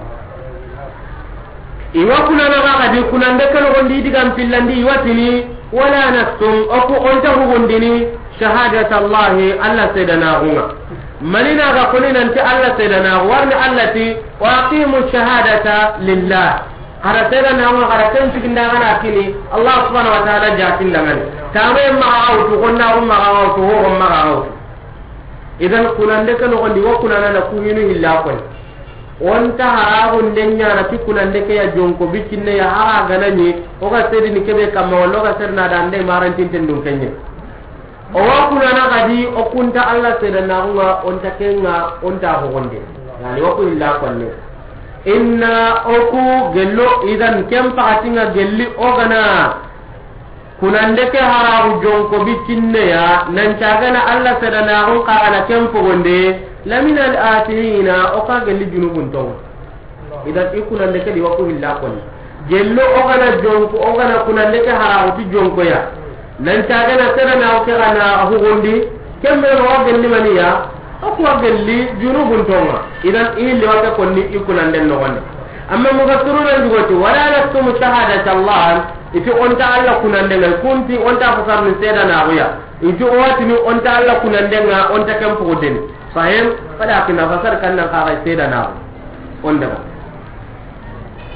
iwa kuna na ga di kuna ndekelo gondi digam pillandi iwatini wala nasum oku onta hugundini shahadat allah alla seda na hunga manina ga kunina anti alla sedana warni allati wa aqimu shahadata lillah ara sedana wa ara tan tikinda ngana kini allah subhanahu wa ta'ala jatin dangan tame ma autu gonna umma autu ho umma autu idan kunande kan gondi wa kunana na kuhinu illa ko onta haragun denya na tikunande ke ya jonko bikinne ya ha ganani o ga sedini kebe kamma wallo ga serna dande marantin tendun kenye o wa kunana gadi o kunta Allah sedana nga onta kenga onta ho gonde yani wa ku illa konne inna oku gello idan kem paatinga gelli ogana kunande ke hararu jonko bikinne ya nan tagana Allah sedana ko kana kem po gonde lamina al-atina o ka gelli junubun to idan ikunande ke di wa ku illa konne gello ogana jonko ogana kunande ke hararu ti jonko ya nan tagana serana o ke kana hu gondi kemme no gelli maniya o ko gelli junubun to idan illi wa ko ni ikunande no gonde amma mufassiruna ngoti wala lakum shahadat Allah iti onta Allah kunande ngal kunti onta fasar ni seda na ruya iti owati ni onta Allah kunande nga onta kam ko den sahim kada kina fasar kan nan ka seda na onda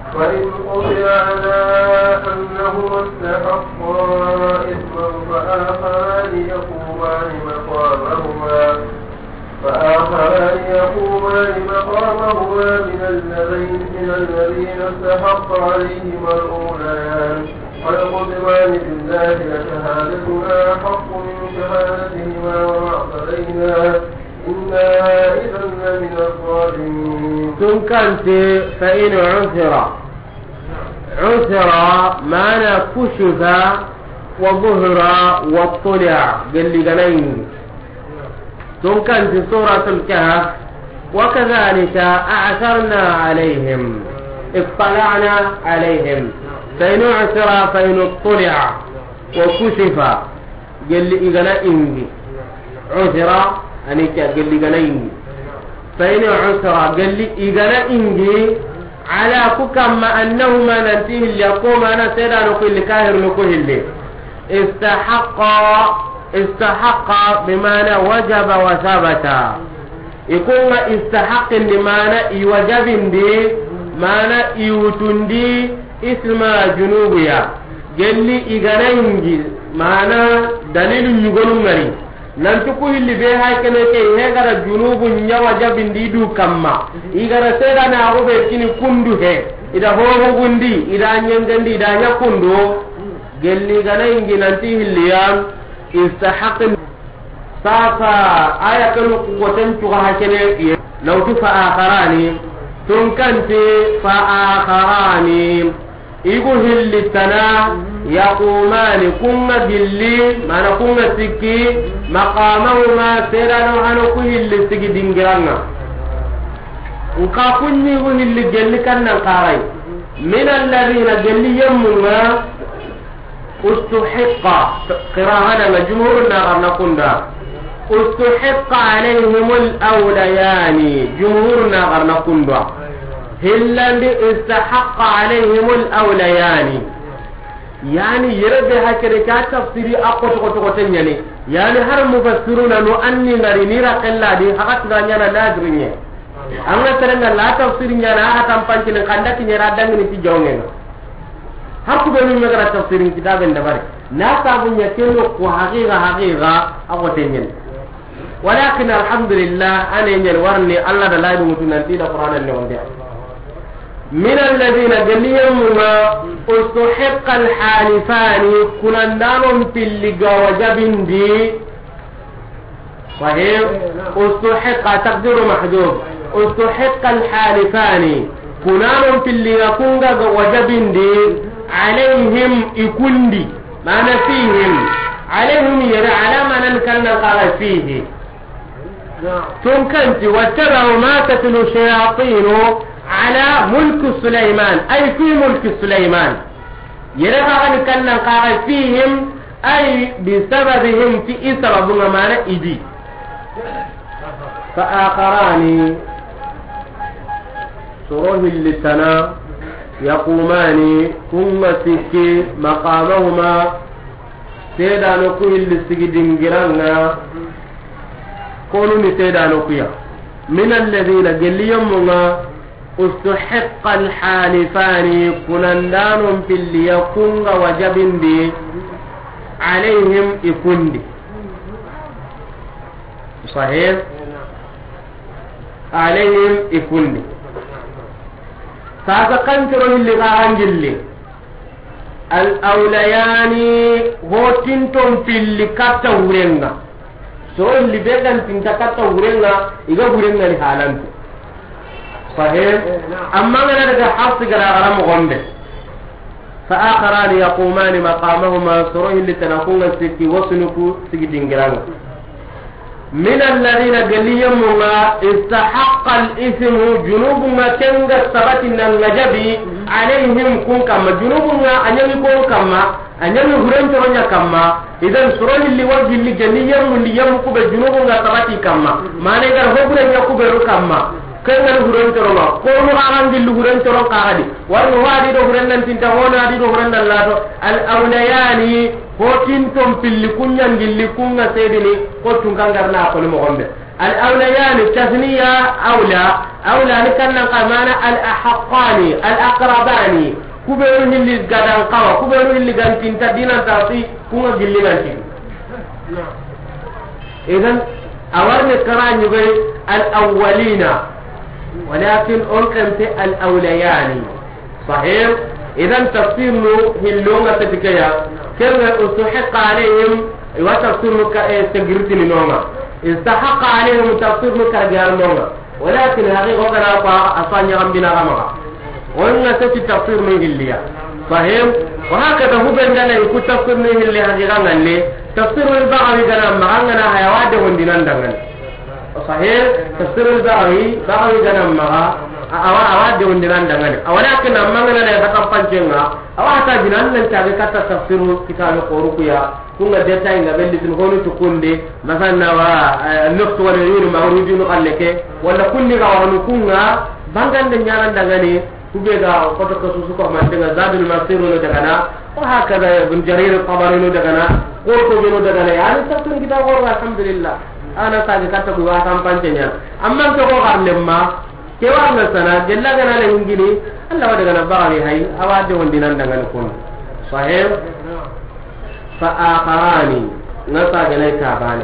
وإن قدر على أنهما استحقا إثما فآخران يقومان من الذين استحق عليهما الأوليان ويقدمان بالله لشهادتنا حق من شهادتهما وما اعتدينا إنا إذا لمن الظالمين. ثم كانت فإن عثر معنى كشف وظهر واطلع قال لي قلين. ثم كانت سورة الكهف وكذلك أعثرنا عليهم اطلعنا عليهم. فإن عثر فإن اطلع وكشف قال لي قلين عثر أنك قال لي قلين. فإن عثر قال لي قلين على كما أنهما ننتهي اللي يقوم أنا سيدا نقول لكاهر نقول اللي استحق بمعنى وجب وثبت. يكون استحق بمعنى يوجب دي معنى يوتندي اسم جنوبيا قال لي إغنينجي معنى دليل يقولون غري nantuku hilli be hay kene ke hegara junubu nya wajabindi du kamma igara seda na robe kini kundu he ida ho gundi ida nyengandi ida nyakundu gelli gana ingi nanti hilliyan istahaq sasa aya kanu kugoten tuga hakene nautu fa akharani tunkanti fa akharani igu hilli tana yaqumani kunga gilli mana kunga sikki maqamahuma serano hano ku hilli sigi dingiranga nka kunni gu hilli gelli kannan qaray min alladhina gelli yammunga ustuhiqqa qira'ana majmurna qarna kunda ustuhiqqa alayhim al-awlayani jumhurna qarna kunda hillandi istahaqqa alayhim al-awlayani yani yerbe hakere ka tafsiri aqoto nyane yani har mufassiruna no anni ngari nira qalladi hakat ganyana ladrinya anga terenga la tafsiri nyana atam pancine kandati nyara dangini ti jongenga har ku be mi megara tafsirin kitaben dabari na sabunya kelo ko haqiqa aqote nyane walakin alhamdulillah ane nyen warni alla da ladi mutunanti da qur'anan ne wonde من الذين جميعا استحق الحالفان كنندانهم في اللقاء وجبن دي صحيح استحق تقدير محجوب استحق الحالفان كنانهم في اللقاء وجبن دي عليهم إكندي معنى فيهم عليهم يرى على ما ننكرن قال فيه ثم كنت واتبعوا ما تتلو الشياطين على ملك سليمان أي في ملك سليمان يرغى أن كان قاعد فيهم أي بسببهم في إسراب ما إدي فآخران سروه اللسنا يقومان ثم سكي مقامهما سيدا نكوه اللسجدين جرانا كونوا سيدا نكوه من الذين قليهم استحق الحالفان كنندان في اللي يكون وجبن دي عليهم إكندي صحيح عليهم إكندي ساسا كنترون اللي غانجلي الأوليان هو تنتم في اللي كتورنا سو اللي بيغان تنتا كتورنا إذا ورنا لحالانتو صحيح أما أنا لدى حفظ قرأ مغمبه فآخران يقومان مقامهما سروه اللي تنقون السكي وصنكو سكتين قرأ من الذين قليهما استحق الإثم جنوبنا تنغ السبتنا النجبي عليهم كون كما جنوبنا أن يكون كما أن يكون هرنجرون كما إذن سروه اللي وجه اللي قليهم اللي يمكو بجنوبنا سبتي كما ما نقدر هبنا يكو برو كما kengal huron toroma ko no garan dillu huron toron qaadi warno wadi do huron nan tinta wona di do huron nan lado al awlayani ho tin tom pilli kunyan dilli kunga sedini ko tungangar na ko mo gombe الأوليان التثنية أولى لكنا قمانا الأحقان الأقربان كبيره اللي قدان قوى كبيره اللي قانتين تدينا تعطي كما جلنا شيء إذن أورد كران يقول الأولين ولكن أنقمت الأوليان صحيح. إذن تفسير هلونغة تتكيا كما استحق عليهم وتفسير سجرتني نوما استحق عليهم تفسير كرجال نوما ولكن هذه غير أصاني ربنا غمرا وإن ستي تفسير من اللي صحيح. وهكذا هو بيننا يكون تفسير من اللي هذه غنى تفسير البغوي كلام معنا هيواد وندنا دعنا صحيح. تفسير البغوي كلام معه أواد وندنا دعنا ولكن أماننا لا يتقبل جنا أواد جنا ننتبه كتا تفسير كتاب القرآن كنا دتا إن قبل تنقول تكون دي مثلا النقط والعيون مغرورين قلك ولا كل قوانين كنا بانغان دنيا دعاني كبيرة قد كسوسك ما تيجا زاد المصير لو دعنا وهكذا ابن جرير الطبري لو دعنا قرطبي لو دعنا يعني تفسير كتاب القرآن الحمد لله أنا ساجي كتا بوا كم بانجيا أما تقول قرلما كيوان السنة جل جنا لهنجني الله ودعنا بعدي هاي أواد وندنا دعنا كون صحيح. فآخراني نسا جناي تاباني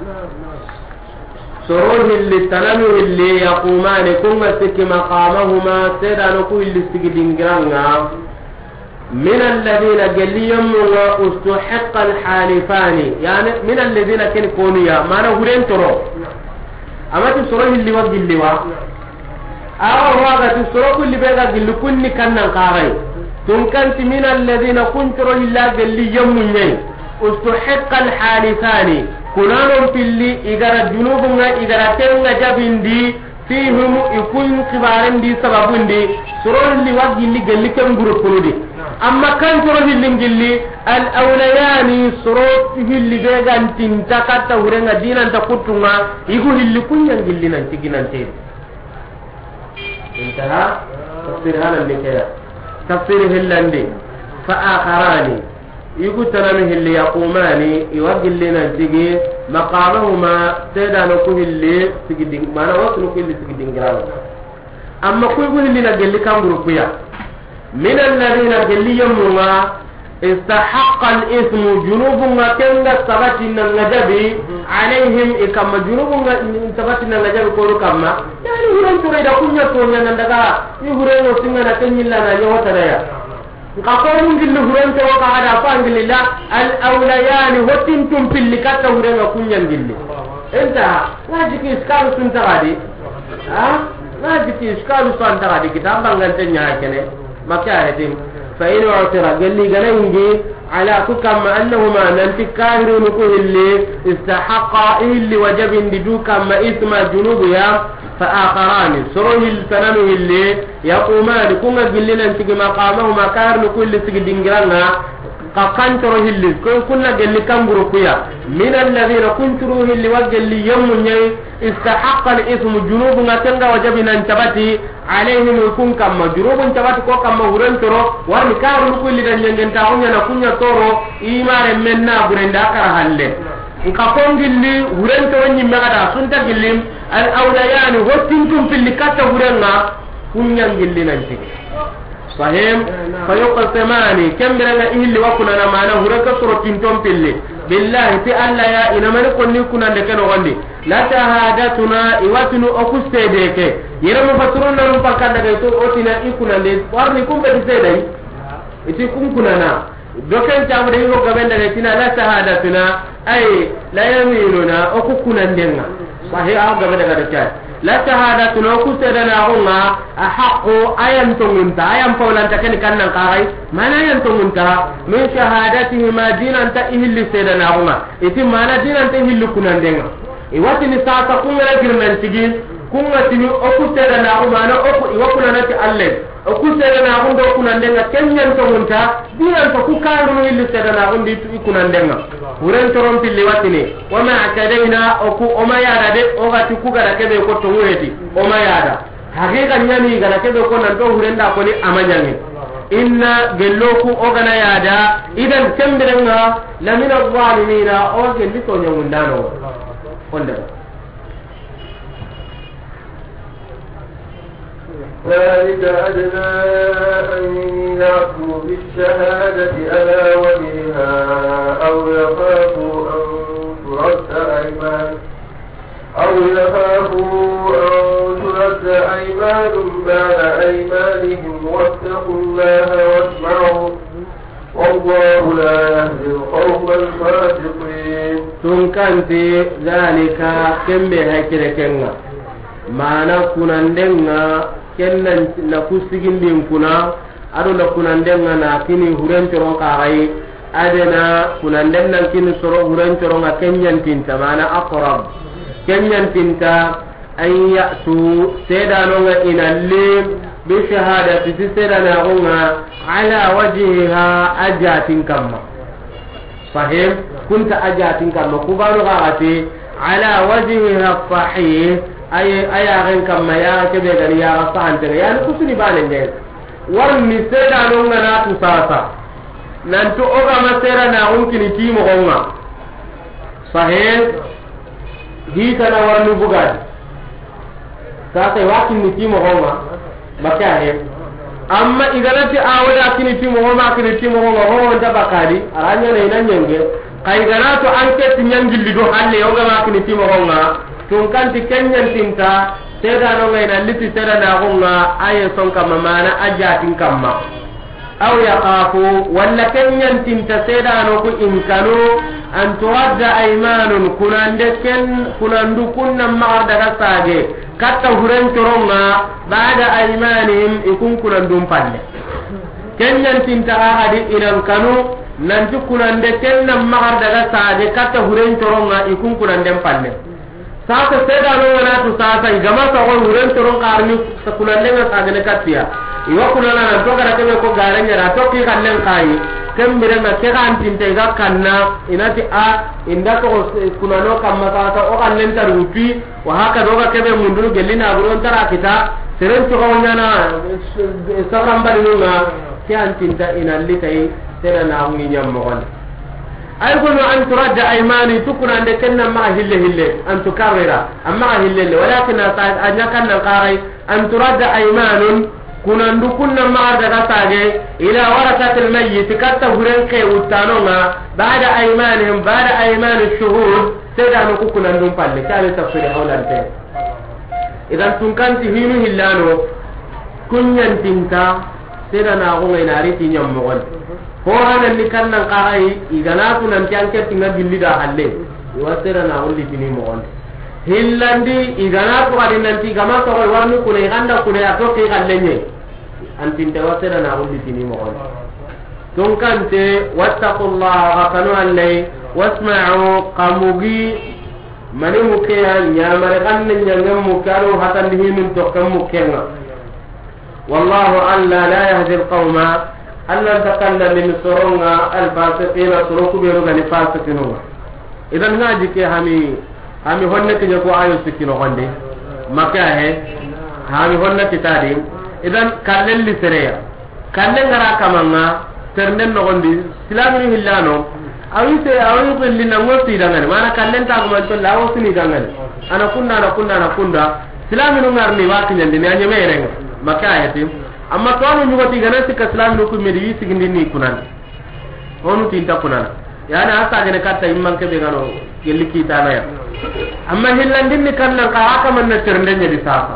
سروه اللي تنمه اللي يقومان كما سك مقامهما سيدانكو اللي سكدنجرانا من الذين قليهم استحق الحالفان يعني من الذين كن كونيا ما نهرين ترو أما تسروه اللي وقت اللي وقت وقت تسروه اللي بيغا اللي كن كان نقاغي تنكنت من الذين كنتروا إلا قليهم مني استحق الحالثان كنانهم في اللي إذا جنوبنا إذا تنغ جبين دي فيهم يكون كبارين دي سببين دي سرور اللي وقت اللي قل لي كم قرطلو دي أما كان سرور اللي قل لي الأوليان سرور اللي بيغان تنتقى تهرين دينا تقطنا يقول اللي كن ينقل لنا انتقنا انتين انتهى تفسير هذا اللي كده تفسيره اللندي فآخراني يقول تنامه اللي يقوماني يوجه لنا تجي مقامهما سيدانكو اللي سجدين ما أنا وصلكو اللي سجدين جرام أما كل اللي نقل لي كم بروبيا من الذين قل لي يمنا استحق الإثم جنوبنا كنا ثبتنا النجبي عليهم إكما جنوبنا ثبتنا النجبي كورو كما يعني هرين تريد كنيا كونيا نندقا يهرين وسننا كنيلا يوتريا قاقوم جل هرين توقع على فان الله الأوليان وتنتم في اللي كتا هرين وكنيا جل انتهى ناجك إسكال سنتغادي ناجك إسكال سنتغادي كتاب بانغانتين يهاكني ما كاهدين فإن اعترى قال لي قلنجي على كما أنهما ننتكاهرون كه اللي استحقا اللي وجب اندجو كما اسم جنوبها فآخران سروه التنمه اللي يقومان كما قل لنا انتك مقامهما كاهرون كه اللي سجدنجرانا قانتره اللي كنا قال لي كم بروكيا من الذين كنتروه اللي وقال لي يوم استحق الاسم جنوب نتنغ وجبنا انتبتي عليهم يكون كما جنوب انتبتي كو كما هرنترو وارمي كارو كل دنجن تاونا نكونيا تورو إيمان مننا برندا كرهالله nka kongilli hurento wonni megada sunta gillim al awlayan hottintum fil katta hurenga kunyangilli nanti صحيح فيقسمان كم برنا إهل وكنا معنا هرك سرطين تومبلي بالله تألا يا إنما نكون نكون عندك نغني لا تهادتنا إواتنا أكستيدك يرمى فترون لهم فكذا كيتو أوتنا إكون عندك وارنكم بتسيدي إتكم كنا دوكان تعمل يلو قبل دقيقنا لا تهادتنا أي لا يميلنا أكون عندنا صحيح قبل دقيقة لا تهادتنا وكسرنا هنا أحق أيام تمنتا أيام فولا تكن كنا قاعي ما لا ينتمنتا من شهادته ما دين أنت إهل سيدنا هنا إتي ما لا دين أنت إهل كنا عندنا إوقت نساء تكون لكن من تجين كنا تني أكسرنا هنا أنا أكو إوقنا نتي الله أكسرنا هنا كنا عندنا كن ينتمنتا دين أنت كارو إهل سيدنا هنا دي كنا عندنا ورن ترون في اللواتني وما اعتدينا أكو أما يادا دي أغا تكوكا دا كده يكو تنوهتي أما يادا حقيقة نيامي غدا كده يكو نانتو ورن دا كوني أما نيامي إنا قلوكو أغنا يادا إذن كم برنا لمن الظالمين أغا كنتو نيامون دانو قندر ذلك أدنى أن يعفوا بالشهادة على وجهها أو يخافوا أن ترد أيمان بعد أيمانهم واتقوا الله واسمعوا والله لا يهدي القوم الفاسقين. تنكنت ذلك كم بهكذا كنا ما نكون عندنا كنا نكسجن بينكنا أدو نكون عندنا ناكني هرين ترون كاي أدنا كنا عندنا كني سرو هرين ترون كنيان تنتا ما أقرب كنيان تنتا أن يأتوا سيدانونا إن الليل بشهادة سيدانونا على وجهها أجات كما صحيح كنت أجات كما كبارو غاتي على وجهها الصحيح أي أغن كما يا كبير يا رصان يعني كسني بالنجيل ورمي سيدانونا ناتو ساسا نانتو أغا سيدانا ممكن تيمو غنغا صحيح هيتنا ورمي بغاد sasa wakin ni timo honga bakahe amma iganati awada kini timo honga kini timo honga honga nda bakari aranya na inanyenge kai ganato anke tinyangilli do halle yoga ma kini timo honga tun kanti kenyan tinta seda no ngai na liti seda na honga aye son kama mana ajatin kamma aw yaqafu walla kenyan tinta seda no ku inkanu an turadda aymanun kunandu kunna ma'arda kasage katta huren toronga ba'da aymanihim ikun kunandum palle kenyan tinta hadi inan kanu nanti kunande kenna ma'arda kasage katta huren toronga ikun kunandem palle sasa seda no wala tu sasa igama sa huren toron qarni kunande na sagene katia iwa kunana nan to gara kebe ko garanya ra to ki kallen kai kembere na ke kan tinte ga kanna inati a inda to kunano kamma ta o kallen tarupi wa haka do ga kebe munduru gelina buron tara kita seren to gawnya na sakam balunga ke an tinta inalli tai sera na ngi nyam mo gon ay gonu an turadda aymani tukuna ande kenna ma hille an tukarrira amma hille walakin anya kanna qarai an turadda aymanun kunandu kunna ma'arda kasage ila warasatil mayyit katta huren ke uttanonga ba'da aymanihim ba'da ayman ash-shuhud sedanu kunandu palle kale tafsir hawlante idan tunkanti hinu hillano kunyan tinta sedana ko ngai nari tinyam mogon ko hanan ni kannan qarai igana kunan tanke tinga billida halle iwasera na ulli tini mogon hillandi igana to adin nanti gama to warnu kune ganda kune ato ke kallenye antin tawasera na ulli tini mo on don kante wattaqullaha kanu allai wasma'u qamugi mani mukiya nyamare kanne nyangam mukaro hatan dihinun to kam mukenga wallahu alla la yahdi alqawma alla takalla min suronga alfasiqina suruku beru gani fasiqinunga idan ngaji ke hami honne ke ko ayo sikino gonde makka he hami honne kitadi idan kallen li sereya kallen ngara kamanga ternen no gondi islami hillano awi billi na ngoti dangan mana kallen ta ko man to lawo sini dangan ana kunna islami no ngarni wati nyande ni anyeme renga makka ayati amma to no nyugoti gana sikka islami no ko medi wi sigindi ni kunan honu tinta kunan yana asa gane katta imman ke be gano gelli kitana ya amma hillandin ni kannan ka aka man na ternden di safa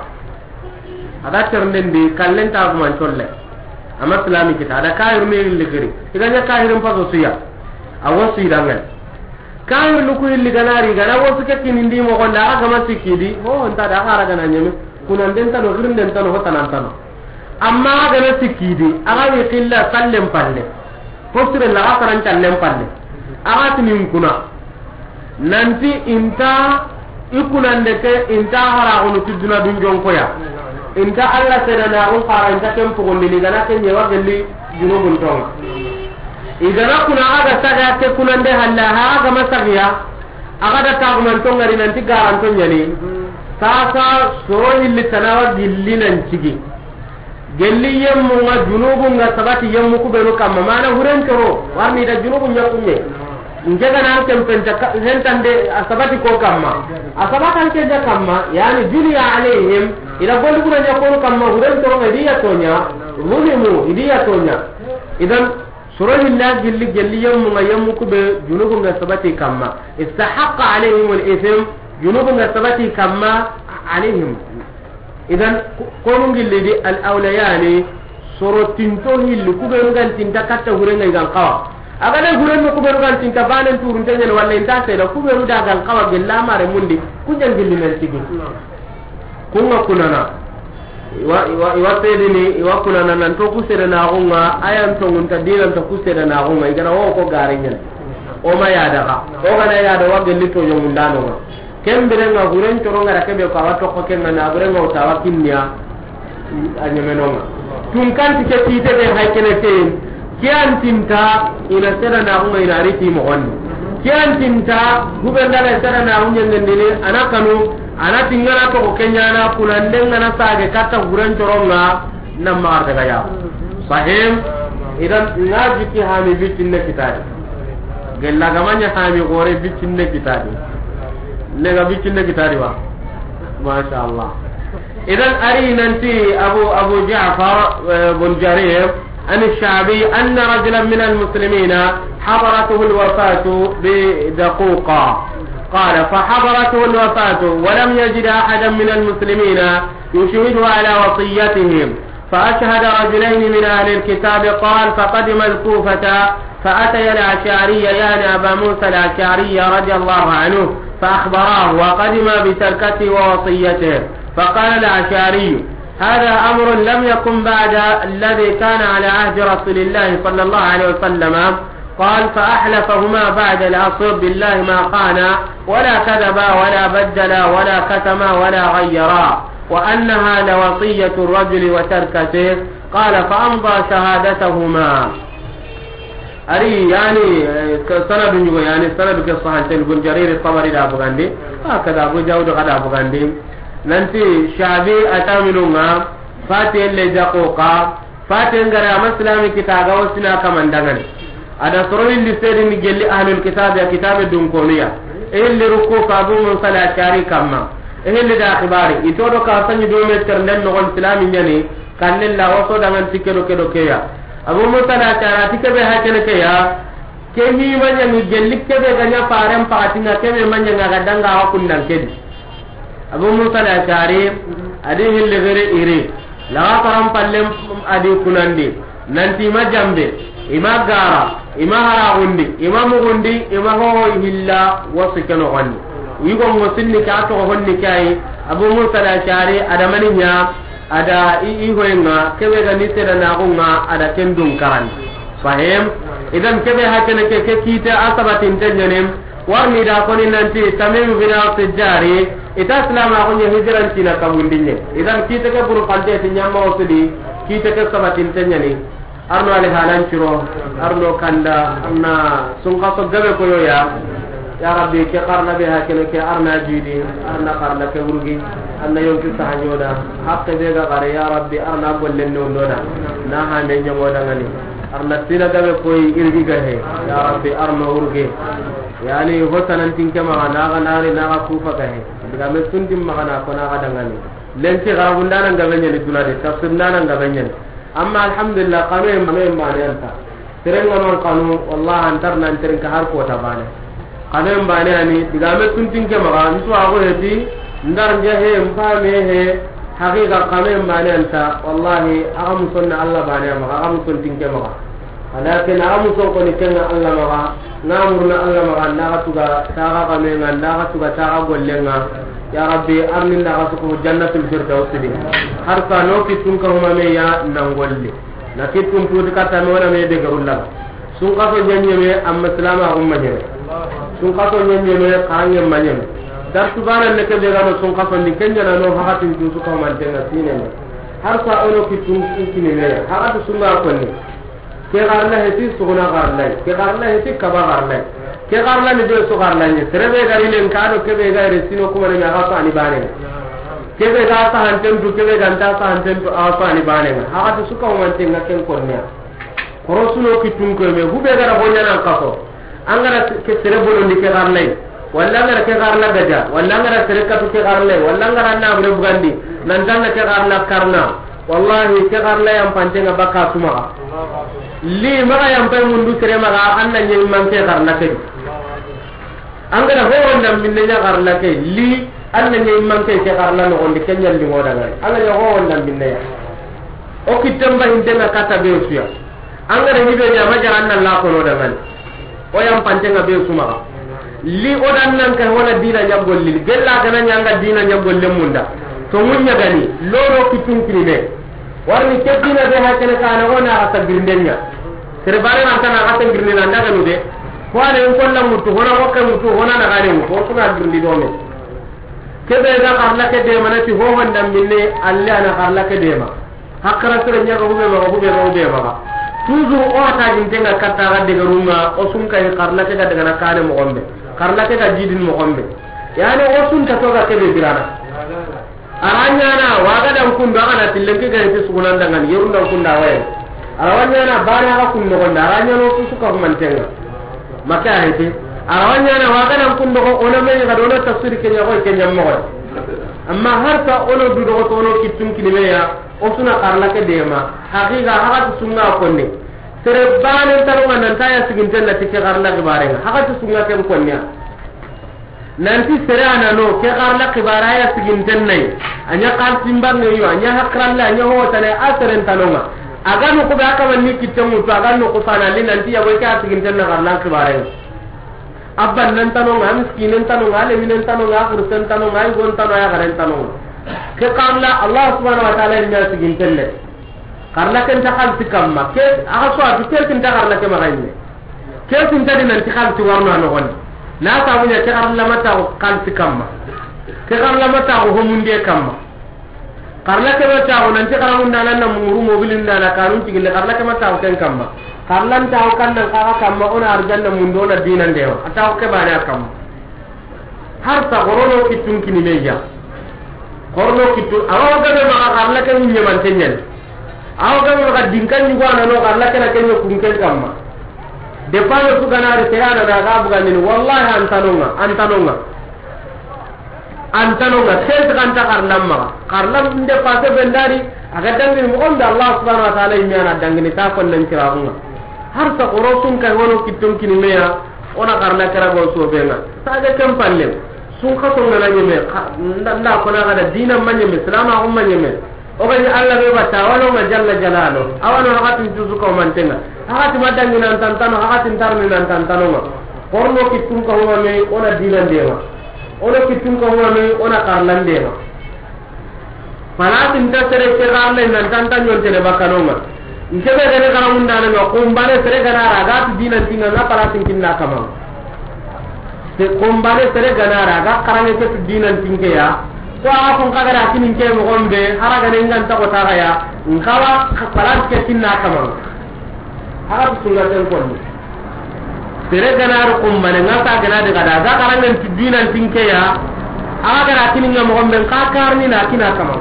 ada ternden di kallen ta ko man tolle amma islami kita ada kayir me ligri iganya kayirum pa so suya awosi dangal kayir lu ko illi ganari gana wosu ke kinindi mo gonda aga masikidi ho onta da hara gana nyeme kunan den tano girin den tano hotanan tano amma aga masikidi aga wi qilla sallem palle posire la akaran tallem palle aga tinin kuna nanti inta ikunande ke inta hara onu tuduna dunjon koya inta alla sedana on qara inta tempo gondini gana ke nyewa gelli junubun tonga igana kuna aga saga ke kunande halla ha aga masagiya aga da taguman tonga ri nanti garanto nyani sasa so hilli tanawa gilli nan cigi gelli yemmu nga junubun nga sabati yemmu ku benu kamma mana huren toro warni da junubun nyakunye njega nan kempenta hentande asabati ko kamma asabatan ke kamma yani juli alaihim ila golli kuna nya ko kamma huren to ngadiya tonya zulimu idiya tonya idan suro hilla gilli yammu ngayammu kube junubu nga sabati kamma istahaqqa alaihim al-ithm junubu nga sabati kamma alaihim idan ko gilli di al-awlayani suro tinto hillu kube ngal tinta katta hurenga igan qawa agada huren ko kube ngal tinta banen turun tanya walla inta seda kube ru dagal qawa gella mare mundi kunjan gilli men tigi kunga kunana iwa pedini iwa kunana nan to kusere na gonga ayan to ngunta dinan to kusere na gonga igana wo ko garenyen o ma yada ka o kana yada wa gelli to yongundano ma kembere nga huren to ronga rakebe ko awato ko kenna na huren ngo tawa kinnya anyemenonga tun kan ti kete be haykene ten kian tinta ina sera na gonga ina riti mo onni kian tinta gubernala sera na gonga ndene anakanu ana tingana to kenyana kunandenga na sage kata huran toronga na mar daga ya sahim idan ngaji ki hami bitinne kitadi gella gamanya hami gore bitinne kitadi lega bitinne kitadi wa masha Allah idan ari nanti abu Ja'far bin Jarir an al-Sha'bi anna rajulan min al-muslimina hadaratuhu al-wafatu bi daquqa قال فحضرته الوفاة ولم يجد أحدا من المسلمين يشهده على وصيتهم فأشهد رجلين من أهل الكتاب قال فقدم الكوفة فأتي الأشعري يعني أبا موسى الأشعري رضي الله عنه فأخبراه وقدم بتركته ووصيته فقال الأشعري هذا أمر لم يكن بعد الذي كان على عهد رسول الله صلى الله عليه وسلم قال فأحلفهما بعد العصر بالله ما قانا ولا كذبا ولا بدلا ولا كتما ولا غيرا وأنها لوصية الرجل وتركته قال فأمضى شهادتهما أري يعني سند يعني سند كالصحيح بن جرير الطبري دا بغاندي هكذا أبو جاود غدا بغاندي ننتي شعبي أتامنونا فاتي اللي دقوقا فاتي انغرا مسلامي كتاغا وسنا كمان دغن ada soroyin li sedi ni gelli ahlul kitab ya kitab dunkoniya ehli ruku ka bu mun sala kari kamma ehli da akhbari ito do ka sanyi do meter nden no on islami nyani kannen la waso da man tikelo kedo keya abu mun sala kara tikabe hakene keya ke hi manya ni gelli kebe ganya param patinga kebe manya ngaga danga wa kundan kedi abu mun sala kari adi hille gere ire la karam pallem adi kunandi nanti majambe ima gara ima haragundi ima mugundi ima ho hilla wasikano gonni wigo ngosinni ka to honni kai abu musa da shari ada maninya ada i hoyenga kebe ga ni seda na gonga ada kendum karan fahim idan kebe hakene ke kita asabatin tanyanem warni da koni nanti tamim bin al-tijari ita islama gonya hijran tina kabundinye idan kita ke buru kalde tinyamma osidi kita ke sabatin tanyani arno ale halan ciro arno kanda anna sunqa so gabe ko ya rabbi ke qarna be hakene ke arna jidi arna qarna ke urgi anna yonki sahanyoda hakke be ga gare ya rabbi arna gollen no noda na ha me nyomo dangani arna sina gabe ko irgi ga he ya rabbi arno urgi yani hotanan tinke ma na ga nari na ga kufa ga he diga me sundim ma na ko na ga dangani lenti ga gundana gabe nyeli dunade tafsirna ga gabe amma alhamdulillah qanun mamen bane anta terenga non qanu wallahi antar nan terenga har ko ta bane qanun bane ani diga me tuntin ke maga ntu ago heti ndar je he mpame he haqiqa qanun bane anta wallahi agam sunna allah bane maga agam tuntin ke maga walakin agam so ko ni kenga allah maga namurna allah maga ndaga tuga taga qamenga ndaga tuga taga gollenga ya rabbi arnin da gasu jannatul firdaus di har ka no kitun ka huma me ya nangolle na kitun tu dikata me wala me be garulla sun ka so nyenye me amma salama umma nyeme sun ka so nyenye me kanye manyem dar subhana ne ke be gano sun ka so ni kenya na no hakatin tu ka man tenga sine me har ka ono kitun kini me hakatu sunna ko ni ke garna heti suguna garna ke garna heti kaba garna ke garla ni do so garla ni terebe gari len kado ke be gari sino kuma ni ga fa ni bane ke be ga ta hanten du ke be ga ta hanten du a fa ni bane ha ga su ka man tin ngaken kornya korosuno ki tun ko me hube gara bonya nan kaso angara ke terebo ni ke garla walla ngara ke garla gaja walla ngara sereka to ke garle walla ngara na bure bugandi nan tan ke garla karna wallahi ke garla yam pantenga baka suma li maga yam pay mundu sere maga anna nyi man ke garla ke angara ho wonda minne nya garla ke li anna nyi man ke garla no onde kenyal di ngoda ngai alla ya ho wonda minne ya o kitamba hindenga kata be suya angara ni be nya maja anna la ko no dangan o yam pantenga be suma li odan nan ka wala dina nyagol li gella gana nyanga dina nyagol le munda to munya gani loro kitun kirine warni ke dina be hakene kana wona ata girndenya sere bare nan tan ata girndina ndaga nu de ko ale ko la mutu hona ko ka mutu hona na gane mu ko na girndi do me ke be ga karla ke de manati ho honda minne alla na karla ke de ma hakara sere nyaga hube ma toujours o ata jintenga katta ga de garunga o sun kay karla ke ga daga na kane mo gombe karla ke ga jidin mo gombe yani o sun ta to ga ke be birana aranya na waga dan kun da ana tillenke ga ti sugunan dangan yerun dan kun da waye aranya na bana ga kun no gonda aranya no su suka mantenga maka hete aranya na waga dan kun do ona me ga do na tafsir ke nya ko ke nya mo amma har ta ono du do to ono kitum kilime ya o suna karla ke dema haqiqa haga sunga konne sere bane tanu nan taya siginten na tike karla ke barenga haga sunga ke konnya nanti sere ana no ke karla ke baraya siginten nai anya kan timbange yo anya hakralla anya ho tane aseren tanonga aga no ko ba ka wanni kitemu to aga no ko sana li nanti ya boy ka siginten na karla ke barenga abban nan tanonga miskinen tanonga le minen tanonga kursen tanonga ay gon tano ya garen tanonga ke kamla Allah subhanahu wa ta'ala ni sigin telle karla ken ta khal tikamma ke aga so atu ke ken ta karla ke magaine ke tin tadi nan ti khal ti warno no gon na ta munya ke karla mata ko khal tikamma ke karla mata ko homunde kamma karla ke mata ko nan ti karamun nan na muru mobilin nan kanun ti gille karla ke mata ko ken kamma karlan ta ko kan nan ka kamma ona arjanna mun do na dinan dewa ata ko ke bana kamma har ta gorono kitun kini meja korno kitu awa gabe ma karla ke nyi man tenyen awa gabe ma dinkan ni gwana no karla ke na kenyo kunken kamma de payo su ganare te ana da ga buga ni wallahi antanonga tes kan ta karla ma karla inde pase bendari aga dangi mo on da Allah subhanahu wa ta'ala imiana dangi ta kon nan kiraunga har sa qorosun ka wono kitun kinimeya ona karla kera go so benga saga kam palle sun khato ngana nyeme nda ko na ga dina manye islama umma nyeme o ga Allah be bata wala ma jalla jalalo awano hakatin juzu ko mantenga hakati madangi nan tantano hakatin tarni nan tantano ma korno kitun ko wa me ona dina ndema ona kitun ko wa me ona karlan ndema palatin ta sere ke garle nan tantanyo tele bakanonga nkebe gane karamunda na ko mbane sere gana raga dina tinga na palatin kinna kama te kombare sere ganara ga karange ke dinan tinke ya ko aga kon kagara kinin ke mo gombe haraga ne ngan ta ko taga ya ngawa palas ke tinna kama haga tunga ten ko ni sere ganara kombane ngata gana de gada ga karange dinan tinke ya aga gara kinin mo gombe ka karni na kina kama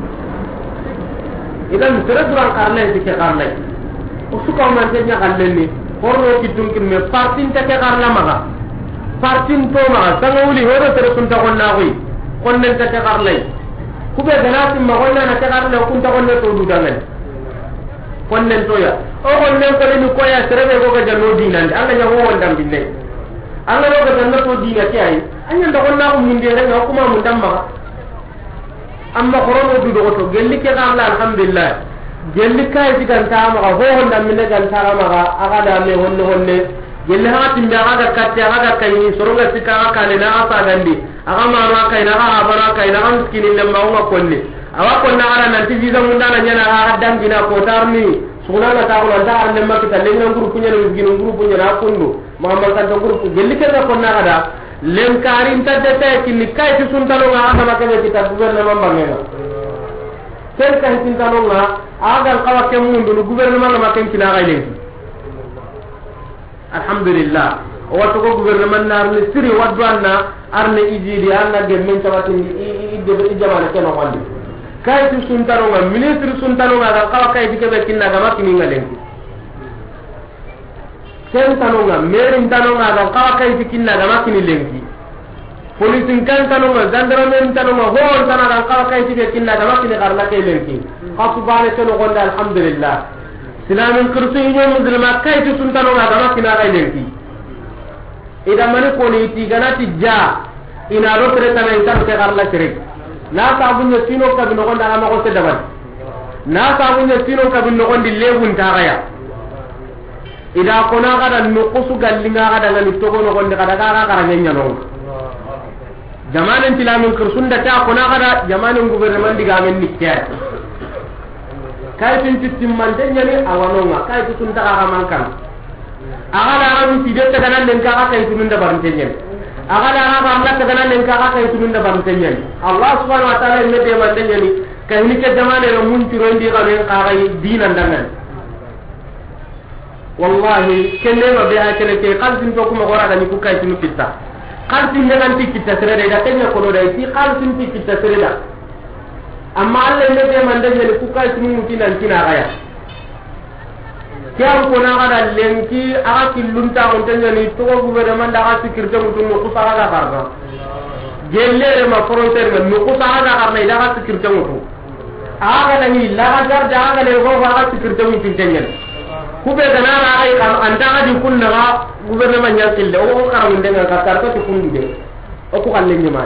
idan sere duran karne dike karne o suka man te nya kallenni horno kitun kin me partin te ke karna maga partin to ma sangawuli horo tere sunta gonna koy konnen ta ta garlay kube ganati ma gonna na ta garlay kunta gonne to du dangal konnen to ya o konnen ko ni ko ya terebe go ga janno dinan Allah ya ho wandam binne Allah go ga janno to dina kai anya nda gonna ko mun de re ko ma mun damma amma qorono du do to gelli ke garla alhamdulillah gelli kai diganta ma ho wandam minne ganta ma aga da me honne yelle hatin da aga katte aga kai soronga sika aga ne na asa gandi aga ma ma kai na aga bara kai na amskinin le ma wa konni awa konna ara nan ti visa mun dana nyana aga dangina ko tarni suna na ta ko da an ne makita le ngam groupe nyana ngin groupe nyana kundu ma kan to groupe gelli ke da konna ada lem karin ta de te kinni kai ti sun talo ga aga makane kita gouvernement bangena tel kan tin talo ga aga kawa ke mun du gouvernement ma kan kina ga lenki alhamdulillah o wato ko gouvernement na arne siri waddu anna arne ijidi anna de men tawati idde jamana keno wandi kay tu suntaro ga ministre suntaro ga ka kay dike kinna ga makini ngalen sen tano ga merin tano ga ka kay kinna ga makini lenki polisin kan tanonga gendarmerie tanonga ho tana kan ka kai ti kinna da makini garla kai lenki ka subhanahu wa ta'ala alhamdulillah silamin kursu inyo muslima kai ti sun tanonga da makina kai lenki idan mani ko ni ti ganati ja ina ro tere tan en tan ke garla tere na ta bunyo sino ka bino gonda ama ko se daban na ta bunyo sino ka bino gondi legun ta gaya ida kona kada nukusu gallinga kada ngani togo no gonde kada gara gara ngenya no jamanen tilamin kursun da ta kona kada jamanen gouvernement diga men nikya kai tin titim man tanya ni awanonga kai tutun ta gara mankan agala ram ti de ta kana len ka kai tutun da barin tanya agala ram Allah ta kana len ka kai tutun da barin tanya Allah subhanahu wa ta'ala ne de man tanya ni kai ni ke jamanen no mun tiro ndi ka len ka kai dinan dangan wallahi kenne ma be ha kene ke qalbin to kuma gora da ni ku kai tinu kitta qalbin ne nan ti kitta sere da kenya ko do dai ti qalbin ti kitta sere da amma Allah ne be man da ni ku kai tinu mutinan kina gaya kyan ko na gada lenki aga killunta on tanya ni to go be man da ga sikirte mutun no ku sara ga karna gelle ma frontier no ku sara ga karna da ga sikirte mutu aga ni la ga dar da aga le go ga sikirte mutun tanya kube ganara ay kam anda adi kunna ga gouvernement nyakille o karam ndenga ka karta to kunde o ko kalle nyima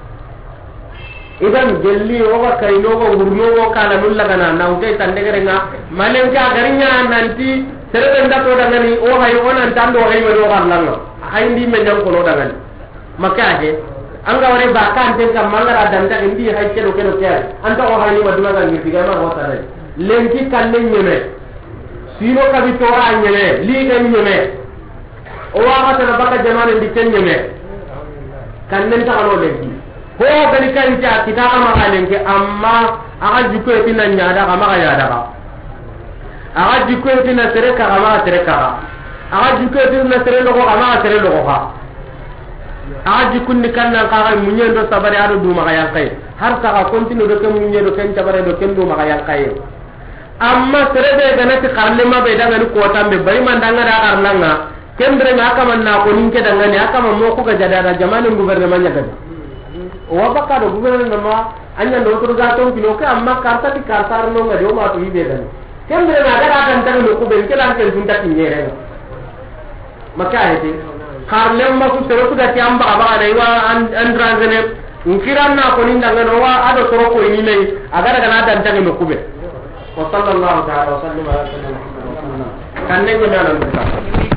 idan gelli o ga kayno go gurno go kana nulla gana na utai tandegere nga malenka garinya nanti serebe nda to daga ni o hay onan tando hay wado garlanga hay ndi men nyam ko no daga makka he anga wore ba kan ten kam mangara danda indi hay kedo kedo kya anta o hay maduna ga ngi diga ma hota re lenki kalle nyeme sino kabi tora nyeme li ga nyeme o wa ta baka jamane ndi ken nyeme kannen ta alo lenki ho gani kan ja kita kama lenki amma aga jiko etina nyada kama ga yada ka aga jiko etina tere ka kama tere ka aga jiko etina tere logo kama tere logo ka aga jikunni kannan ka ga munyen do sabare ado duma ga yankai har ka ga kontinu do ken munyen do ken tabare do ken duma ga yankai amma serebe ganati karlema be daga ni ko tambe bari man danga da karlanga kendre nga kama na ko ninke danga ni akama mo ko ga jada jamane gouvernement nya gadi o baka do gouvernement ma anya do to ga ton kilo ka amma karta ti kartar no ngadi o ma to yibe dan kendre nga da kan tan no ko be kelan ken tunta tinyere maka hede karlema ku sero ku da ti amba aba da iwa andranzene nkiran na ko ninda ngano wa ado toro ko ni nei agara kana dan tan no kube wa sallallahu ta'ala wa sallama ala sayyidina muhammad wa sallam kan ne